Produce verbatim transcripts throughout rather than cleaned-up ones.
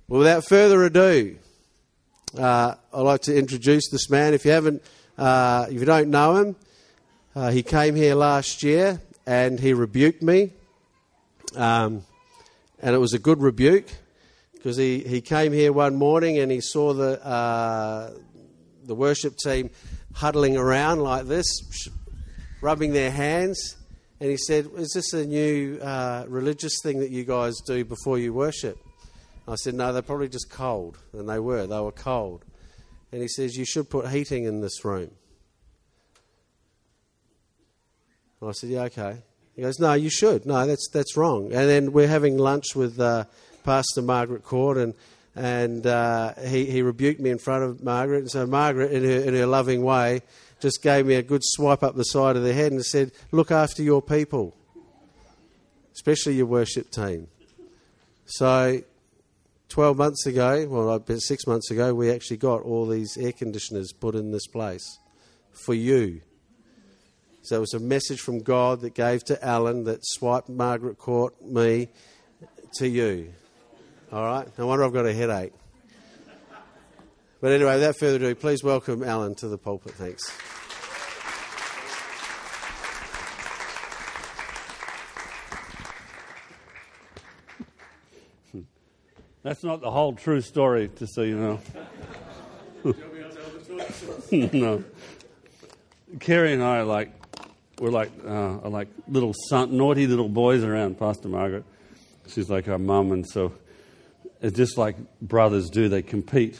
Well, without further ado, uh, I'd like to introduce this man. If you haven't, uh, if you don't know him, uh, he came here last year and he rebuked me, um, and it was a good rebuke because he, he came here one morning and he saw the uh, the worship team huddling around like this, rubbing their hands, and he said, "Is this a new uh, religious thing that you guys do before you worship?" I said, "No, they're probably just cold." And they were. They were cold. And he says, "You should put heating in this room." I said, "Yeah, okay." He goes, "No, you should. No, that's that's wrong." And then we're having lunch with uh, Pastor Margaret Court, and and uh, he, he rebuked me in front of Margaret. And so Margaret, in her, in her loving way, just gave me a good swipe up the side of the head and said, "Look after your people, especially your worship team." So twelve months ago, well, about six months ago, we actually got all these air conditioners put in this place for you. So it was a message from God that gave to Alan that swiped Margaret Court, me, to you. All right? No wonder I've got a headache. But anyway, without further ado, please welcome Alan to the pulpit. Thanks. That's not the whole true story, just so you know. No. Kerry and I are like, we're like, uh, are like little son, naughty little boys around Pastor Margaret. She's like our mum, and so it's just like brothers do, they compete.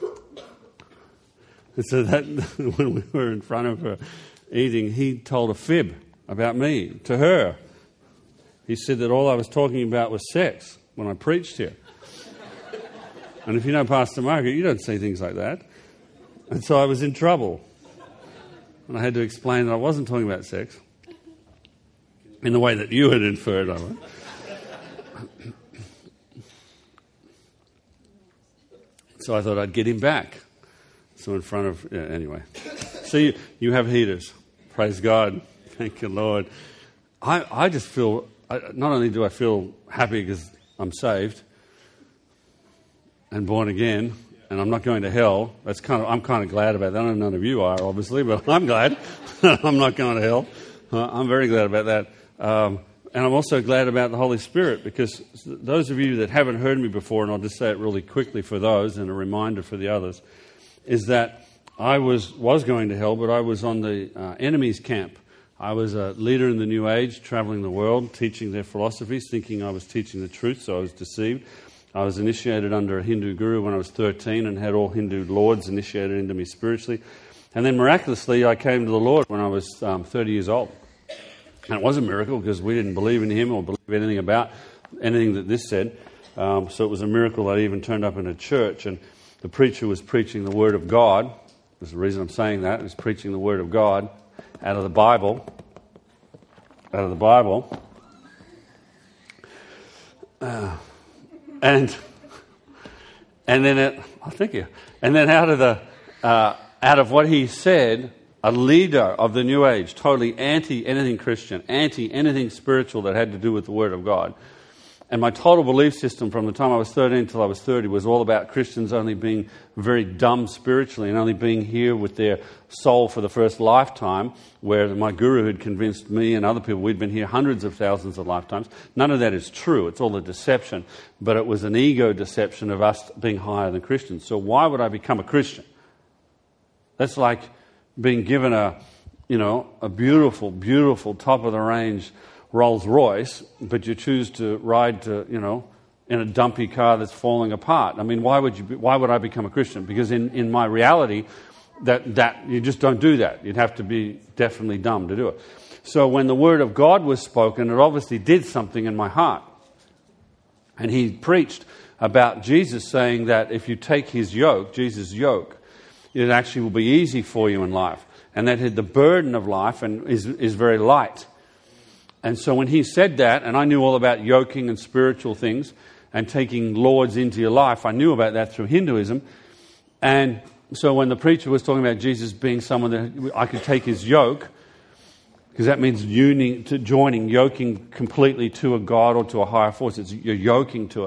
And so that when we were in front of her eating, he told a fib about me to her. He said that all I was talking about was sex when I preached here. And if you know Pastor Margaret, you don't say things like that. And so I was in trouble. And I had to explain that I wasn't talking about sex in the way that you had inferred I was. So I thought I'd get him back. So in front of... Yeah, anyway. So you, you have heaters. Praise God. Thank you, Lord. I, I just feel... I, not only do I feel happy because I'm saved and born again, and I'm not going to hell. That's kind of I'm kind of glad about that. I know none of you are, obviously, but I'm glad I'm not going to hell. Uh, I'm very glad about that. Um, and I'm also glad about the Holy Spirit, because those of you that haven't heard me before, and I'll just say it really quickly for those and a reminder for the others, is that I was, was going to hell, but I was on the uh, enemy's camp. I was a leader in the New Age, traveling the world, teaching their philosophies, thinking I was teaching the truth, so I was deceived. I was initiated under a Hindu guru when I was thirteen and had all Hindu lords initiated into me spiritually. And then miraculously I came to the Lord when I was um, thirty years old. And it was a miracle because we didn't believe in him or believe anything about anything that this said. Um, so it was a miracle that I even turned up in a church and the preacher was preaching the Word of God. That's the reason I'm saying that. He was preaching the Word of God out of the Bible. Out of the Bible. Uh, And and then it, oh, thank you. And then out of the uh, out of what he said, a leader of the New Age, totally anti anything Christian, anti anything spiritual that had to do with the Word of God. And my total belief system from the time I was thirteen until I was thirty was all about Christians only being very dumb spiritually and only being here with their soul for the first lifetime, where my guru had convinced me and other people we'd been here hundreds of thousands of lifetimes. None of that is true. It's all a deception. But it was an ego deception of us being higher than Christians. So why would I become a Christian? That's like being given a, you know, a beautiful, beautiful top-of-the-range Rolls Royce, but you choose to ride to, you know, in a dumpy car that's falling apart. I mean, why would you? Be, why would I become a Christian? Because in, in my reality, that that you just don't do that. You'd have to be definitely dumb to do it. So when the Word of God was spoken, it obviously did something in my heart. And he preached about Jesus saying that if you take his yoke, Jesus' yoke, it actually will be easy for you in life, and that the burden of life and is is very light. And so when he said that, and I knew all about yoking and spiritual things and taking lords into your life, I knew about that through Hinduism. And so when the preacher was talking about Jesus being someone that I could take his yoke, because that means uning, to joining, yoking completely to a God or to a higher force. It's, you're yoking to it.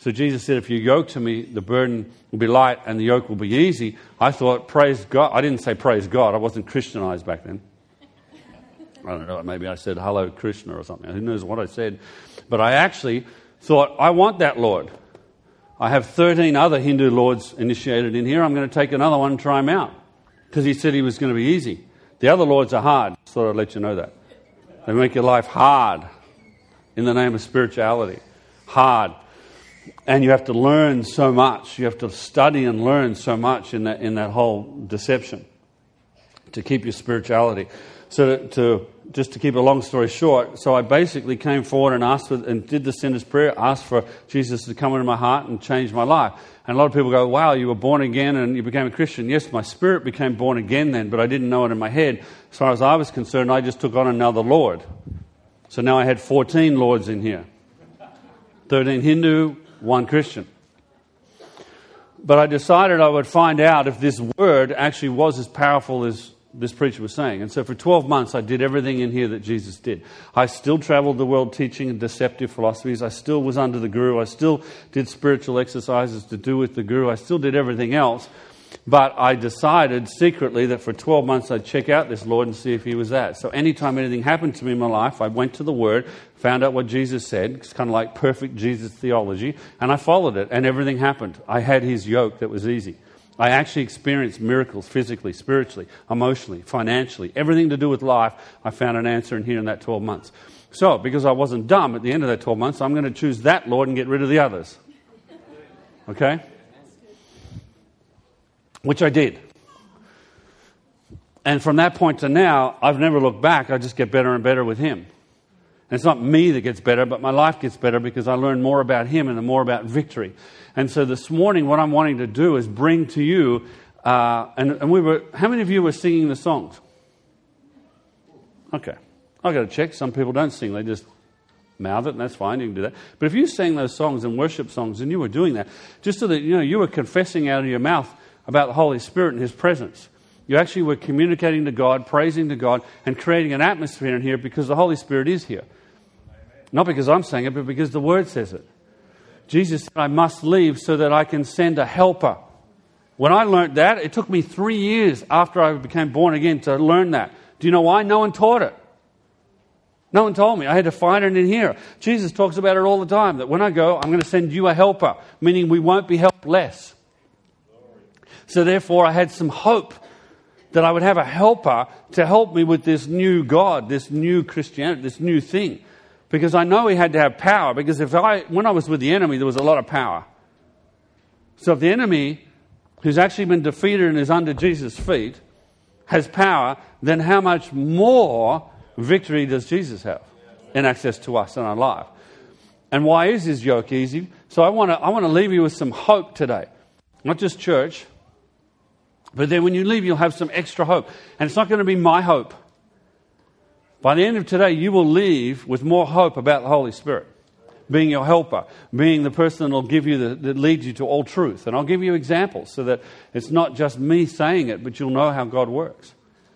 So Jesus said, if you yoke to me, the burden will be light and the yoke will be easy. I thought, praise God. I didn't say praise God. I wasn't Christianized back then. I don't know, maybe I said hello Krishna or something. Who knows what I said. But I actually thought, I want that Lord. I have thirteen other Hindu lords initiated in here. I'm going to take another one and try him out. Because he said he was going to be easy. The other lords are hard. Just thought I'd let you know that. They make your life hard in the name of spirituality. Hard. And you have to learn so much. You have to study and learn so much in that in that whole deception to keep your spirituality. So to, to just to keep a long story short, so I basically came forward and asked for, and did the sinner's prayer, asked for Jesus to come into my heart and change my life. And a lot of people go, wow, you were born again and you became a Christian. Yes, my spirit became born again then, but I didn't know it in my head. As far as I was concerned, I just took on another Lord. So now I had fourteen Lords in here. thirteen Hindu, one Christian. But I decided I would find out if this word actually was as powerful as this preacher was saying. And so for twelve months I did everything in here that Jesus did. I still traveled the world teaching deceptive philosophies. I still was under the guru. I still did spiritual exercises to do with the guru. I still did everything else. But I decided secretly that for twelve months I'd check out this Lord and see if he was that. So anytime anything happened to me in my life, I went to the Word, found out what Jesus said. It's kind of like perfect Jesus theology. And I followed it and everything happened. I had his yoke that was easy. I actually experienced miracles physically, spiritually, emotionally, financially. Everything to do with life, I found an answer in here in that twelve months. So, because I wasn't dumb at the end of that twelve months, I'm going to choose that Lord and get rid of the others. Okay? Which I did. And from that point to now, I've never looked back. I just get better and better with him. And it's not me that gets better, but my life gets better because I learn more about him and more about victory. And so this morning, what I'm wanting to do is bring to you, uh, and, and we were, how many of you were singing the songs? Okay. I've got to check. Some people don't sing. They just mouth it, and that's fine. You can do that. But if you sang those songs and worship songs, and you were doing that, just so that, you know, you were confessing out of your mouth about the Holy Spirit and his presence. You actually were communicating to God, praising to God, and creating an atmosphere in here because the Holy Spirit is here. Not because I'm saying it, but because the Word says it. Jesus said, I must leave so that I can send a helper. When I learned that, it took me three years after I became born again to learn that. Do you know why? No one taught it. No one told me. I had to find it in here. Jesus talks about it all the time, that when I go, I'm going to send you a helper, meaning we won't be helpless. So therefore, I had some hope that I would have a helper to help me with this new God, this new Christianity, this new thing. Because I know he had to have power. Because if I, when I was with the enemy, there was a lot of power. So if the enemy, who's actually been defeated and is under Jesus' feet, has power, then how much more victory does Jesus have in access to us in our life? And why is his yoke easy? So I want to I want to leave you with some hope today. Not just church, but then when you leave, you'll have some extra hope. And it's not going to be my hope. By the end of today, you will leave with more hope about the Holy Spirit being your helper, being the person that will give you the, that leads you to all truth. And I'll give you examples so that it's not just me saying it, but you'll know how God works.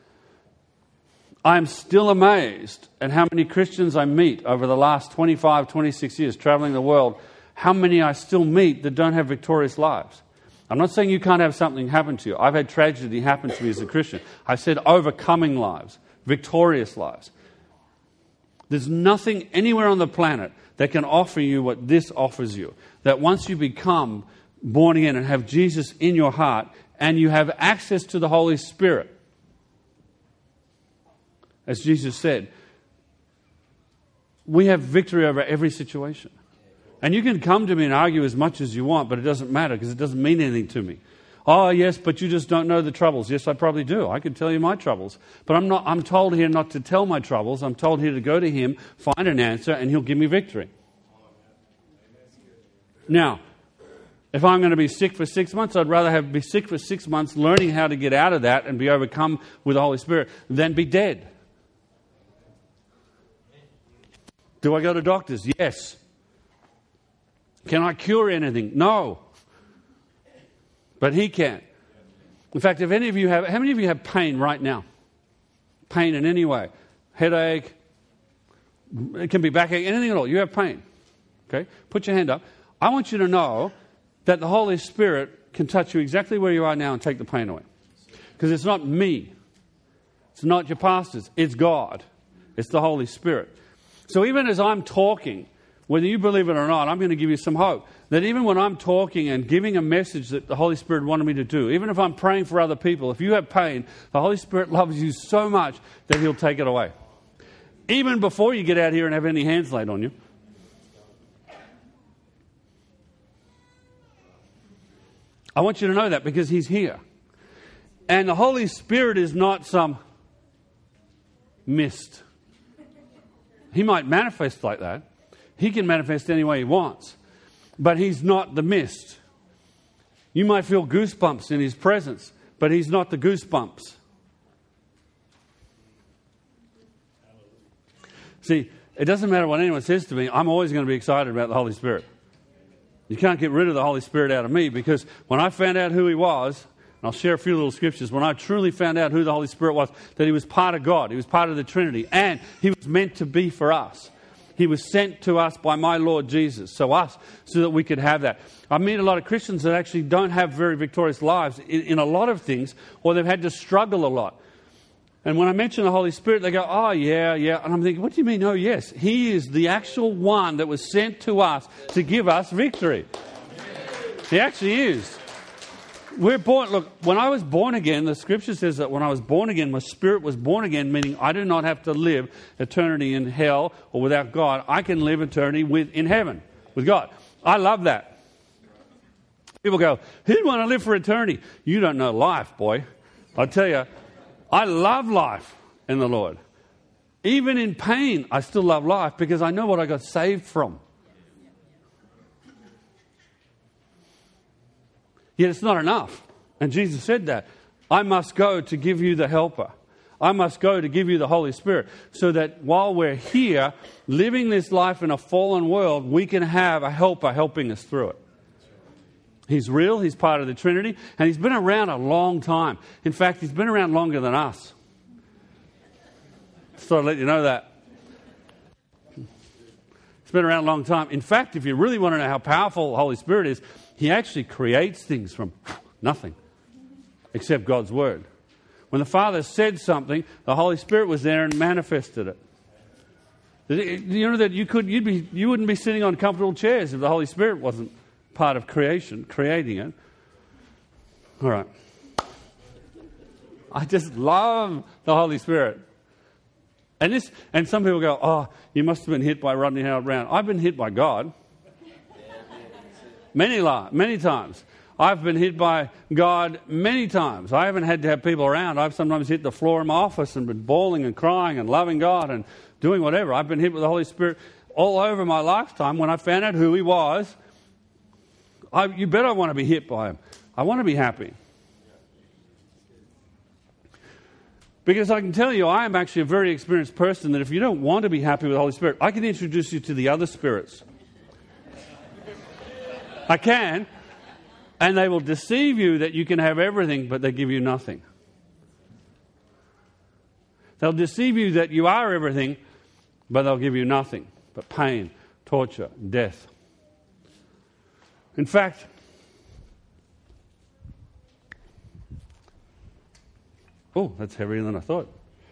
I'm still amazed at how many Christians I meet over the last twenty-five, twenty-six years traveling the world, how many I still meet that don't have victorious lives. I'm not saying you can't have something happen to you. I've had tragedy happen to me as a Christian. I said overcoming lives, victorious lives. There's nothing anywhere on the planet that can offer you what this offers you. That once you become born again and have Jesus in your heart and you have access to the Holy Spirit, as Jesus said, we have victory over every situation. And you can come to me and argue as much as you want, but it doesn't matter because it doesn't mean anything to me. Oh, yes, but you just don't know the troubles. Yes, I probably do. I could tell you my troubles. But I'm not. I'm told here not to tell my troubles. I'm told here to go to him, find an answer, and he'll give me victory. Now, if I'm going to be sick for six months, I'd rather have be sick for six months learning how to get out of that and be overcome with the Holy Spirit than be dead. Do I go to doctors? Yes. Can I cure anything? No. But he can. In fact, if any of you have, how many of you have pain right now? Pain in any way. Headache. It can be backache, anything at all. You have pain. Okay? Put your hand up. I want you to know that the Holy Spirit can touch you exactly where you are now and take the pain away. Because it's not me. It's not your pastors. It's God. It's the Holy Spirit. So even as I'm talking, whether you believe it or not, I'm going to give you some hope. That even when I'm talking and giving a message that the Holy Spirit wanted me to do, even if I'm praying for other people, if you have pain, the Holy Spirit loves you so much that He'll take it away. Even before you get out here and have any hands laid on you. I want you to know that because He's here. And the Holy Spirit is not some mist. He might manifest like that. He can manifest any way He wants. But He's not the mist. You might feel goosebumps in His presence, but He's not the goosebumps. See, it doesn't matter what anyone says to me, I'm always going to be excited about the Holy Spirit. You can't get rid of the Holy Spirit out of me, because when I found out who He was, and I'll share a few little scriptures, when I truly found out who the Holy Spirit was, that He was part of God, He was part of the Trinity, and He was meant to be for us. He was sent to us by my Lord Jesus, so us, so that we could have that. I meet a lot of Christians that actually don't have very victorious lives in, in a lot of things, or they've had to struggle a lot. And when I mention the Holy Spirit, they go, oh, yeah, yeah. And I'm thinking, what do you mean, oh, yes? He is the actual one that was sent to us to give us victory. He actually is. We're born, look, when I was born again, the scripture says that when I was born again, my spirit was born again, meaning I do not have to live eternity in hell or without God. I can live eternity with in heaven with God. I love that. People go, who'd want to live for eternity? You don't know life, boy. I tell you, I love life in the Lord. Even in pain, I still love life because I know what I got saved from. Yet it's not enough. And Jesus said that. I must go to give you the helper. I must go to give you the Holy Spirit. So that while we're here, living this life in a fallen world, we can have a helper helping us through it. He's real. He's part of the Trinity. And He's been around a long time. In fact, He's been around longer than us. So I'll let you know that. He's been around a long time. In fact, if you really want to know how powerful the Holy Spirit is, He actually creates things from nothing except God's Word. When the Father said something, the Holy Spirit was there and manifested it. You know that you could, you'd be, you wouldn't be sitting on comfortable chairs if the Holy Spirit wasn't part of creation, creating it. All right. I just love the Holy Spirit. And this, and some people go, oh, you must have been hit by Rodney Howard-Browne. I've been hit by God. Many, many times. I've been hit by God many times. I haven't had to have people around. I've sometimes hit the floor in my office and been bawling and crying and loving God and doing whatever. I've been hit with the Holy Spirit all over my lifetime. When I found out who He was, I, you bet I want to be hit by Him. I want to be happy. Because I can tell you, I am actually a very experienced person that if you don't want to be happy with the Holy Spirit, I can introduce you to the other spirits. I can. And they will deceive you that you can have everything, but they give you nothing. They'll deceive you that you are everything, but they'll give you nothing but pain, torture, death. In fact, oh, that's heavier than I thought.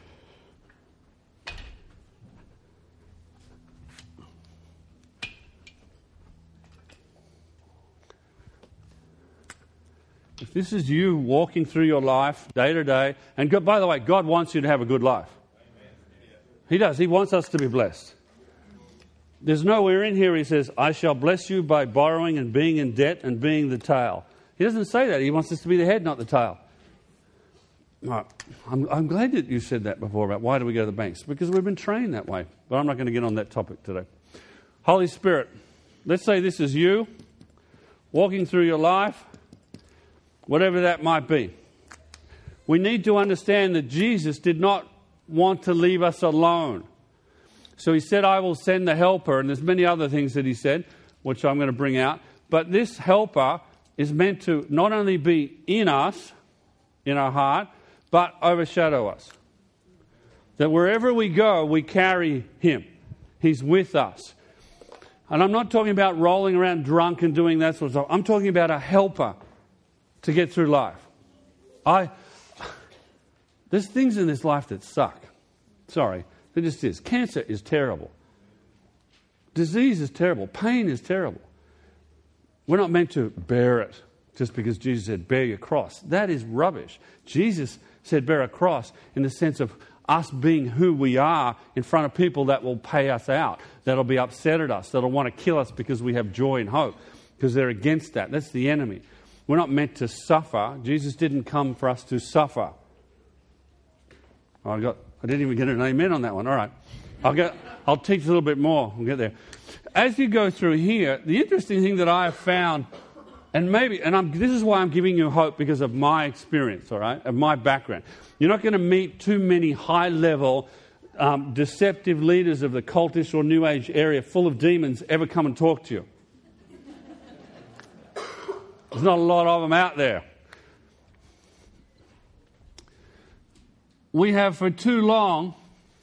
If this is you walking through your life day to day, and God, by the way, God wants you to have a good life. He does. He wants us to be blessed. There's nowhere in here He says, I shall bless you by borrowing and being in debt and being the tail. He doesn't say that. He wants us to be the head, not the tail. Right. I'm, I'm glad that you said that before about why do we go to the banks? Because we've been trained that way. But I'm not going to get on that topic today. Holy Spirit, let's say this is you walking through your life, whatever that might be. We need to understand that Jesus did not want to leave us alone. So He said, I will send the helper. And there's many other things that He said, which I'm going to bring out. But this helper is meant to not only be in us, in our heart, but overshadow us. That wherever we go, we carry Him. He's with us. And I'm not talking about rolling around drunk and doing that sort of stuff. I'm talking about a helper to get through life. I, there's things in this life that suck. Sorry, there just is. Cancer is terrible. Disease is terrible. Pain is terrible. We're not meant to bear it just because Jesus said, bear your cross. That is rubbish. Jesus said bear a cross in the sense of us being who we are in front of people that will pay us out, that'll be upset at us, that'll want to kill us because we have joy and hope, because they're against that. That's the enemy. We're not meant to suffer. Jesus didn't come for us to suffer. I got. I didn't even get an amen on that one. All right. I'll get. I'll teach a little bit more. We'll get there. As you go through here, the interesting thing that I have found, and maybe, and I'm, this is why I'm giving you hope because of my experience, all right, of my background. You're not going to meet too many high-level, um, deceptive leaders of the cultish or New Age area full of demons ever come and talk to you. There's not a lot of them out there. We have for too long.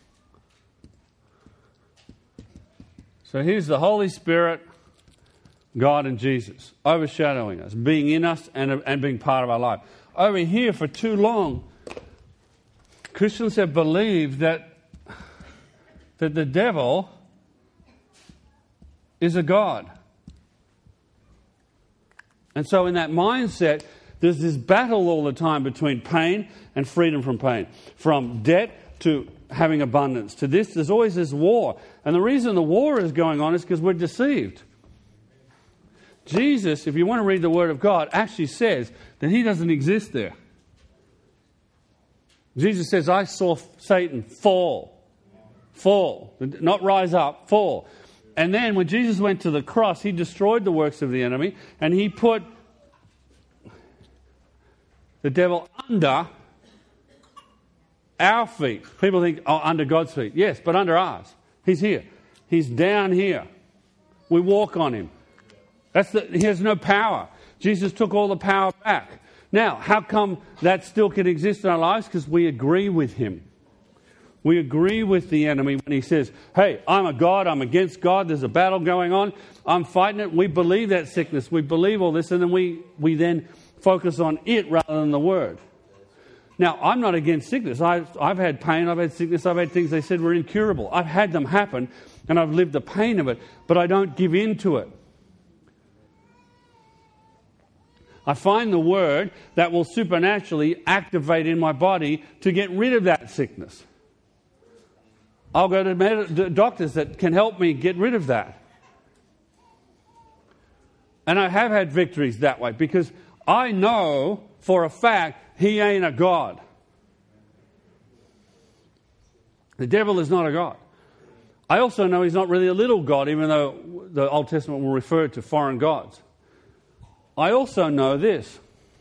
So here's the Holy Spirit, God and Jesus, overshadowing us, being in us and, and being part of our life. Over here for too long, Christians have believed that, that the devil is a god. And so in that mindset, there's this battle all the time between pain and freedom from pain. From debt to having abundance. To this, there's always this war. And the reason the war is going on is because we're deceived. Jesus, if you want to read the Word of God, actually says that He doesn't exist there. Jesus says, I saw Satan fall. Fall. Not rise up, fall. And then when Jesus went to the cross, He destroyed the works of the enemy and He put the devil under our feet. People think, oh, under God's feet. Yes, but under ours. He's here. He's down here. We walk on Him. That's the, He has no power. Jesus took all the power back. Now, how come that still can exist in our lives? Because we agree with Him. We agree with the enemy when he says, hey, I'm a God, I'm against God, there's a battle going on, I'm fighting it. We believe that sickness, we believe all this, and then we, we then focus on it rather than the Word. Now, I'm not against sickness. I've, I've had pain, I've had sickness, I've had things they said were incurable. I've had them happen, and I've lived the pain of it, but I don't give in to it. I find the Word that will supernaturally activate in my body to get rid of that sickness. I'll go to med- doctors that can help me get rid of that. And I have had victories that way because I know for a fact He ain't a God. The devil is not a God. I also know He's not really a little God, even though the Old Testament will refer to foreign gods. I also know this.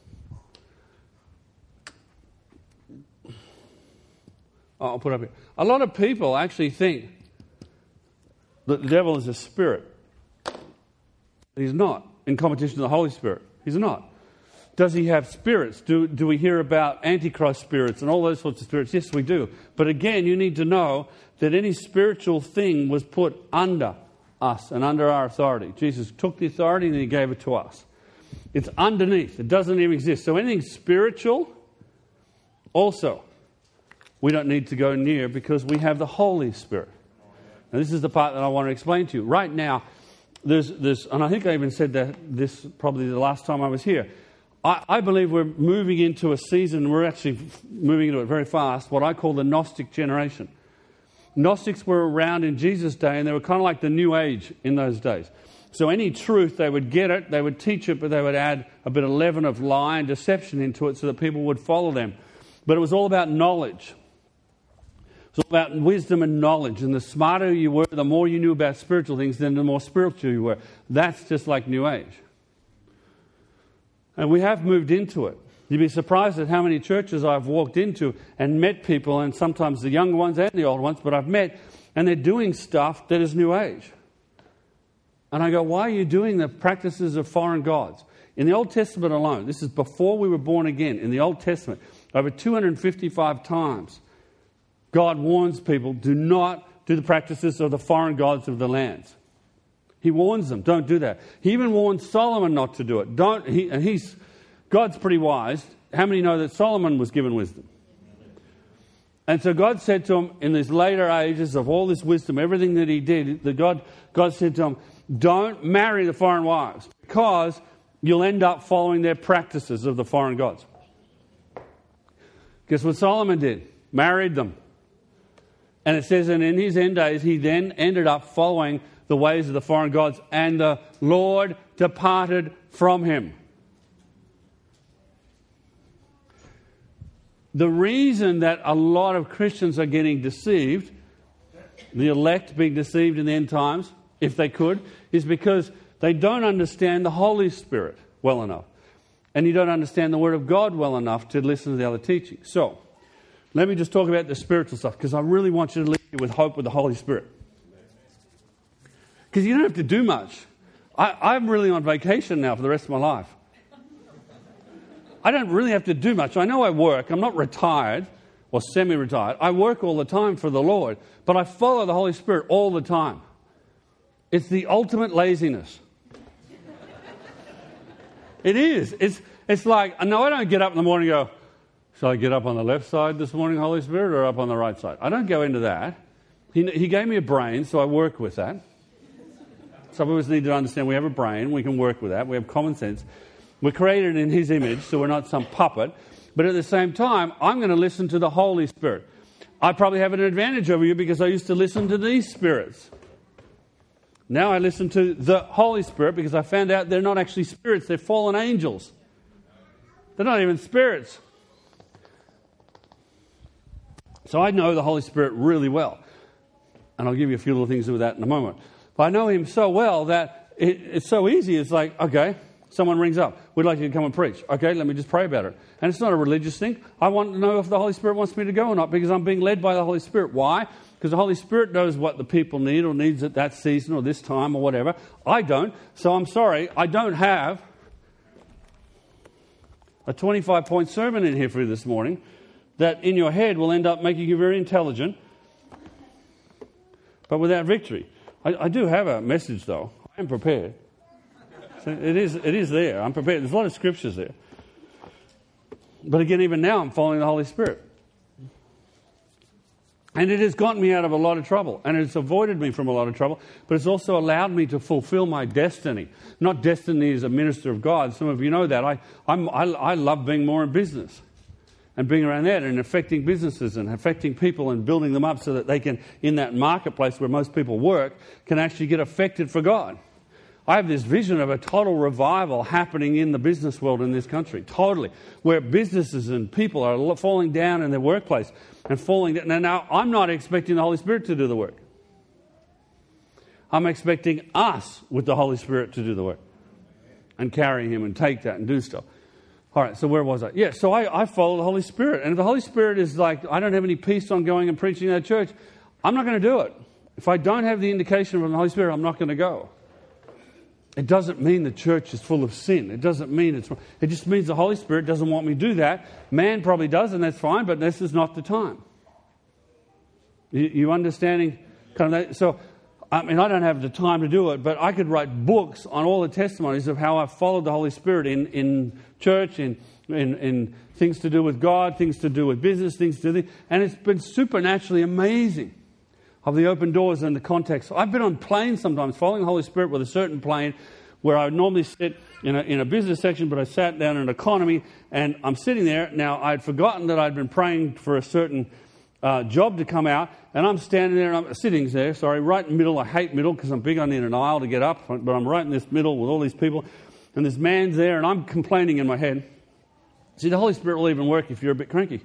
Oh, I'll put it up here. A lot of people actually think that the devil is a spirit. He's not. In competition to the Holy Spirit. He's not. Does he have spirits? Do, do we hear about Antichrist spirits and all those sorts of spirits? Yes, we do. But again, you need to know that any spiritual thing was put under us and under our authority. Jesus took the authority and He gave it to us. It's underneath. It doesn't even exist. So anything spiritual, also, we don't need to go near because we have the Holy Spirit. Now, this is the part that I want to explain to you. Right now, there's this, and I think I even said that this probably the last time I was here. I, I believe we're moving into a season, we're actually moving into it very fast, what I call the Gnostic generation. Gnostics were around in Jesus' day, and they were kind of like the New Age in those days. So any truth, they would get it, they would teach it, but they would add a bit of leaven of lie and deception into it so that people would follow them. But it was all about knowledge. It was all about wisdom and knowledge. And the smarter you were, the more you knew about spiritual things, then the more spiritual you were. That's just like New Age. And we have moved into it. You'd be surprised at how many churches I've walked into and met people, and sometimes the younger ones and the older ones, but I've met, and they're doing stuff that is New Age. And I go, why are you doing the practices of foreign gods? In the Old Testament alone, this is before we were born again, in the Old Testament, over two hundred fifty-five times, God warns people, do not do the practices of the foreign gods of the lands. He warns them, don't do that. He even warns Solomon not to do it. Don't. He, and he's God's pretty wise. How many know that Solomon was given wisdom? And so God said to him in these later ages of all this wisdom, everything that he did, that God, God said to him, don't marry the foreign wives because you'll end up following their practices of the foreign gods. Guess what Solomon did? Married them. And it says, and in his end days, he then ended up following the ways of the foreign gods, and the Lord departed from him. The reason that a lot of Christians are getting deceived, the elect being deceived in the end times, if they could, is because they don't understand the Holy Spirit well enough. And you don't understand the Word of God well enough to listen to the other teaching. So, let me just talk about the spiritual stuff, because I really want you to leave with hope with the Holy Spirit. Because you don't have to do much. I, I'm really on vacation now for the rest of my life. I don't really have to do much. I know I work. I'm not retired or semi-retired. I work all the time for the Lord, but I follow the Holy Spirit all the time. It's the ultimate laziness. It is. It's it's like, no, I don't get up in the morning and go, shall I get up on the left side this morning, Holy Spirit, or up on the right side? I don't go into that. He, he gave me a brain, so I work with that. Some of us need to understand we have a brain. We can work with that. We have common sense. We're created in His image, so we're not some puppet. But at the same time, I'm going to listen to the Holy Spirit. I probably have an advantage over you because I used to listen to these spirits. Now I listen to the Holy Spirit because I found out they're not actually spirits. They're fallen angels. They're not even spirits. So I know the Holy Spirit really well. And I'll give you a few little things with that in a moment. But I know Him so well that it, it's so easy. It's like, okay, someone rings up. We'd like you to come and preach. Okay, let me just pray about it. And it's not a religious thing. I want to know if the Holy Spirit wants me to go or not because I'm being led by the Holy Spirit. Why? Because the Holy Spirit knows what the people need or needs at that season or this time or whatever. I don't. So I'm sorry, I don't have a twenty-five point sermon in here for you this morning that in your head will end up making you very intelligent, but without victory. I, I do have a message, though. I am prepared. So it is, it is there. I'm prepared. There's a lot of scriptures there. But again, even now, I'm following the Holy Spirit. And it has gotten me out of a lot of trouble. And it's avoided me from a lot of trouble. But it's also allowed me to fulfill my destiny. Not destiny as a minister of God. Some of you know that. I, I'm, I, I love being more in business. And being around that and affecting businesses and affecting people and building them up so that they can, in that marketplace where most people work, can actually get affected for God. I have this vision of a total revival happening in the business world in this country, totally, where businesses and people are falling down in their workplace and falling down. Now, now, I'm not expecting the Holy Spirit to do the work. I'm expecting us with the Holy Spirit to do the work and carry Him and take that and do stuff. All right, so where was I? Yeah, so I, I follow the Holy Spirit. And if the Holy Spirit is like, I don't have any peace on going and preaching at church, I'm not going to do it. If I don't have the indication from the Holy Spirit, I'm not going to go. It doesn't mean the church is full of sin. It doesn't mean it's... It just means the Holy Spirit doesn't want me to do that. Man probably does, and that's fine, but this is not the time. You, you understanding kind of that? So, I mean, I don't have the time to do it, but I could write books on all the testimonies of how I've followed the Holy Spirit in, in church, in, in, in things to do with God, things to do with business, things to do... And it's been supernaturally amazing. Of the open doors and the context. I've been on planes sometimes, following the Holy Spirit with a certain plane where I would normally sit in a, in a business section, but I sat down in an economy, and I'm sitting there. Now, I'd forgotten that I'd been praying for a certain uh, job to come out, and I'm standing there, and I'm sitting there, sorry, right in the middle. I hate middle because I'm big. I need an aisle to get up, but I'm right in this middle with all these people, and this man's there, and I'm complaining in my head. See, the Holy Spirit will even work if you're a bit cranky.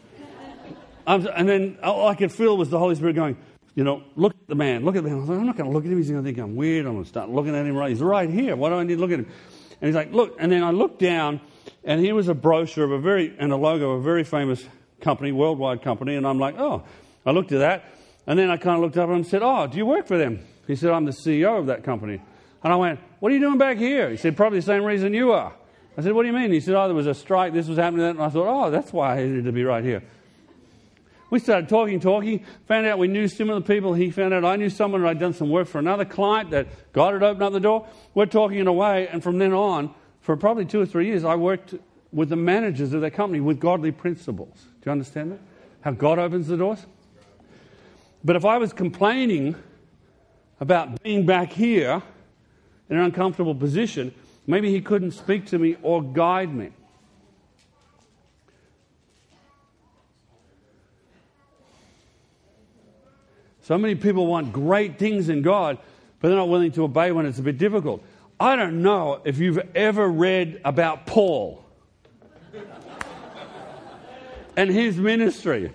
I'm, and then all I could feel was the Holy Spirit going, you know, look at the man, look at the man. I was like, I'm not going to look at him. He's going to think I'm weird. I'm going to start looking at him right. He's right here. Why do I need to look at him? And he's like, look. And then I looked down, and here was a brochure of a very, and a logo of a very famous company, worldwide company. And I'm like, oh, I looked at that. And then I kind of looked up and said, oh, do you work for them? He said, I'm the C E O of that company. And I went, what are you doing back here? He said, probably the same reason you are. I said, what do you mean? He said, oh, there was a strike. This was happening. And I thought, oh, that's why I needed to be right here. We started talking, talking, found out we knew similar people. He found out I knew someone, and I'd done some work for another client that God had opened up the door. We're talking away, and from then on, for probably two or three years, I worked with the managers of their company with godly principles. Do you understand that? How God opens the doors? But if I was complaining about being back here in an uncomfortable position, maybe he couldn't speak to me or guide me. So many people want great things in God, but they're not willing to obey when it's a bit difficult. I don't know if you've ever read about Paul and his ministry.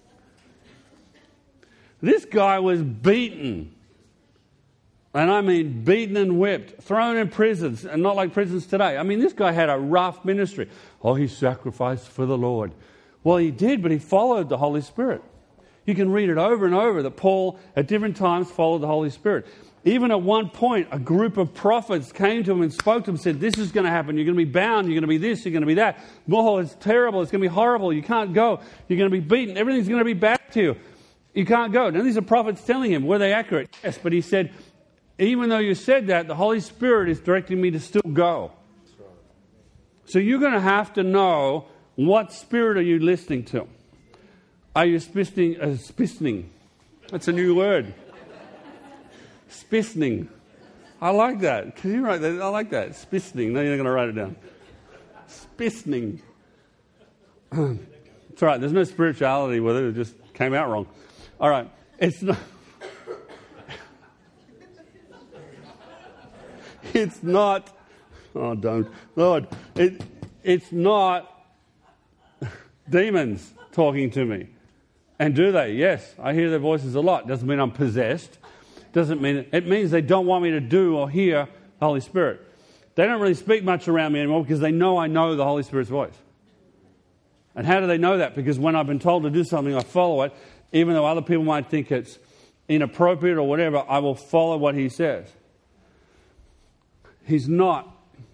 This guy was beaten. And I mean beaten and whipped, thrown in prisons, and not like prisons today. I mean, this guy had a rough ministry. Oh, he sacrificed for the Lord. Well, he did, but he followed the Holy Spirit. You can read it over and over that Paul, at different times, followed the Holy Spirit. Even at one point, a group of prophets came to him and spoke to him and said, this is going to happen. You're going to be bound. You're going to be this. You're going to be that. Oh, it's terrible. It's going to be horrible. You can't go. You're going to be beaten. Everything's going to be bad to you. You can't go. Now, these are prophets telling him. Were they accurate? Yes, but he said, even though you said that, the Holy Spirit is directing me to still go. So you're going to have to know, what spirit are you listening to? Are you spistening? Uh, spistening. That's a new word. Spistening. I like that. Can you write that? I like that. Spistening. No, you're not going to write it down. Spistening. It's all right. There's no spirituality with it. It just came out wrong. All right. It's not... It's not... Oh, don't. Lord. It, it's not demons talking to me. And do they? Yes. I hear their voices a lot. Doesn't mean I'm possessed. Doesn't mean... It means they don't want me to do or hear the Holy Spirit. They don't really speak much around me anymore because they know I know the Holy Spirit's voice. And how do they know that? Because when I've been told to do something, I follow it. Even though other people might think it's inappropriate or whatever, I will follow what he says. He's not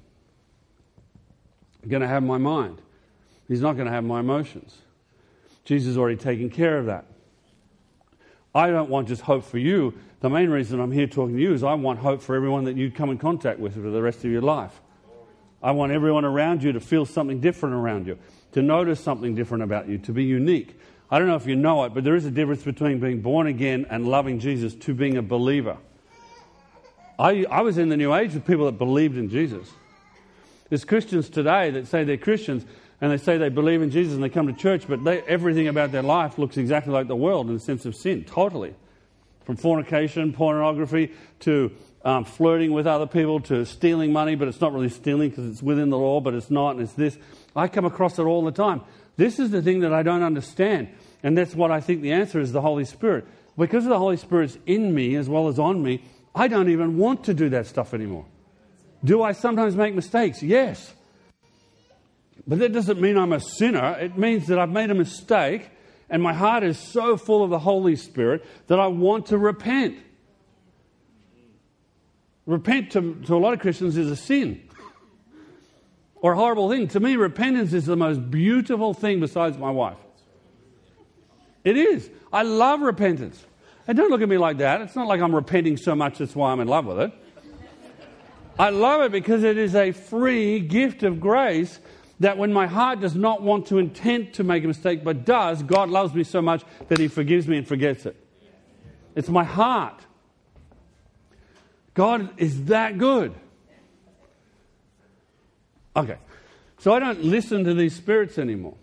going to have my mind. He's not going to have my emotions. Jesus has already taken care of that. I don't want just hope for you. The main reason I'm here talking to you is I want hope for everyone that you come in contact with for the rest of your life. I want everyone around you to feel something different around you, to notice something different about you, to be unique. I don't know if you know it, but there is a difference between being born again and loving Jesus to being a believer. I, I was in the New Age with people that believed in Jesus. There's Christians today that say they're Christians and they say they believe in Jesus and they come to church, but they, everything about their life looks exactly like the world in the sense of sin, totally. From fornication, pornography, to um, flirting with other people, to stealing money, but it's not really stealing because it's within the law, but it's not, and it's this. I come across it all the time. This is the thing that I don't understand, and that's what I think the answer is, the Holy Spirit. Because the Holy Spirit's in me as well as on me, I don't even want to do that stuff anymore. Do I sometimes make mistakes? Yes. But that doesn't mean I'm a sinner. It means that I've made a mistake and my heart is so full of the Holy Spirit that I want to repent. Repent to, to a lot of Christians is a sin or a horrible thing. To me, repentance is the most beautiful thing besides my wife. It is. I love repentance. And don't look at me like that. It's not like I'm repenting so much that's why I'm in love with it. I love it because it is a free gift of grace that when my heart does not want to intend to make a mistake but does, God loves me so much that he forgives me and forgets it. It's my heart. God is that good. Okay. So I don't listen to these spirits anymore.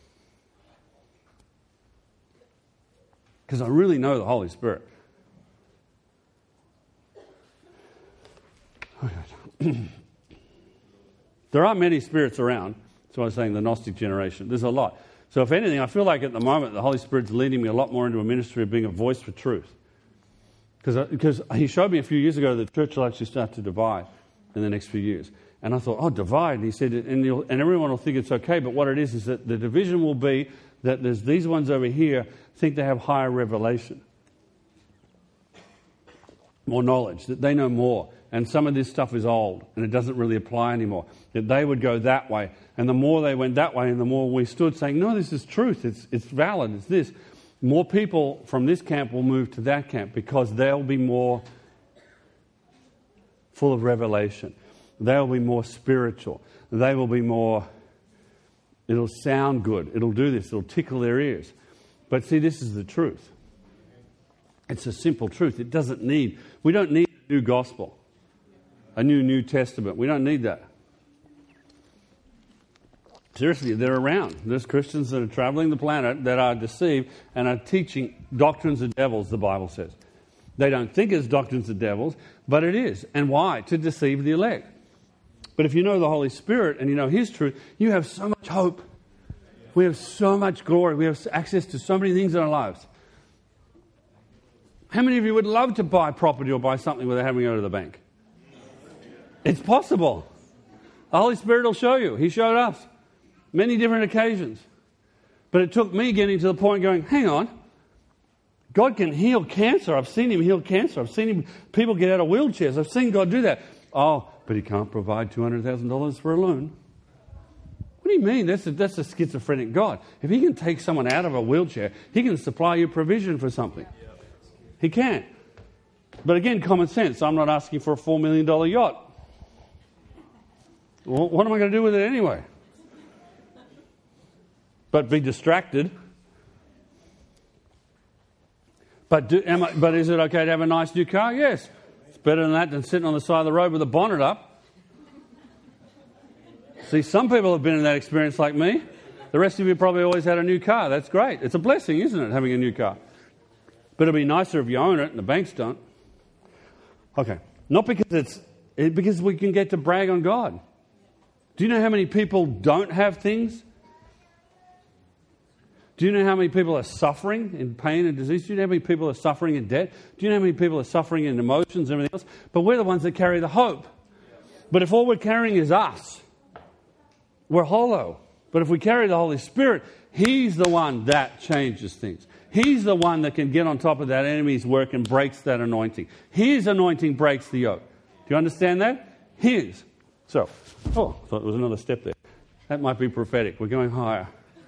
Because I really know the Holy Spirit. There are many spirits around. That's why I was saying the Gnostic generation. There's a lot. So if anything, I feel like at the moment the Holy Spirit's leading me a lot more into a ministry of being a voice for truth. Because because he showed me a few years ago that the church will actually start to divide in the next few years. And I thought, oh, divide. And he said, and, you'll, and everyone will think it's okay. But what it is is that the division will be that there's these ones over here think they have higher revelation. More knowledge, that they know more. And some of this stuff is old and it doesn't really apply anymore. That they would go that way. And the more they went that way and the more we stood saying, no, this is truth. It's it's valid. It's this. More people from this camp will move to that camp because they'll be more full of revelation. They'll be more spiritual. They will be more, it'll sound good. It'll do this. It'll tickle their ears. But see, this is the truth. It's a simple truth. It doesn't need, we don't need a new gospel, a new New Testament. We don't need that. Seriously, they're around. There's Christians that are traveling the planet that are deceived and are teaching doctrines of devils, the Bible says. They don't think it's doctrines of devils, but it is. And why? To deceive the elect. But if you know the Holy Spirit and you know His truth, you have so much hope. We have so much glory. We have access to so many things in our lives. How many of you would love to buy property or buy something without having to go to the bank? It's possible. The Holy Spirit will show you. He showed us. Many different occasions. But it took me getting to the point going, hang on, God can heal cancer. I've seen Him heal cancer. I've seen him, people get out of wheelchairs. I've seen God do that. Oh, but He can't provide two hundred thousand dollars for a loan. What do you mean? That's a, that's a schizophrenic God. If He can take someone out of a wheelchair, He can supply you provision for something. He can. But again, common sense. I'm not asking for a four million dollars yacht. Well, what am I going to do with it anyway? But be distracted. But do, am I, but is it okay to have a nice new car? Yes. It's better than that than sitting on the side of the road with the bonnet up. See, some people have been in that experience like me. The rest of you probably always had a new car. That's great. It's a blessing, isn't it, having a new car? But it'll be nicer if you own it and the banks don't. Okay. Not because it's... It, because we can get to brag on God. Do you know how many people don't have things? Do you know how many people are suffering in pain and disease? Do you know how many people are suffering in debt? Do you know how many people are suffering in emotions and everything else? But we're the ones that carry the hope. But if all we're carrying is us, we're hollow. But if we carry the Holy Spirit, He's the one that changes things. He's the one that can get on top of that enemy's work and breaks that anointing. His anointing breaks the yoke. Do you understand that? His. So, oh, I thought there was another step there. That might be prophetic. We're going higher.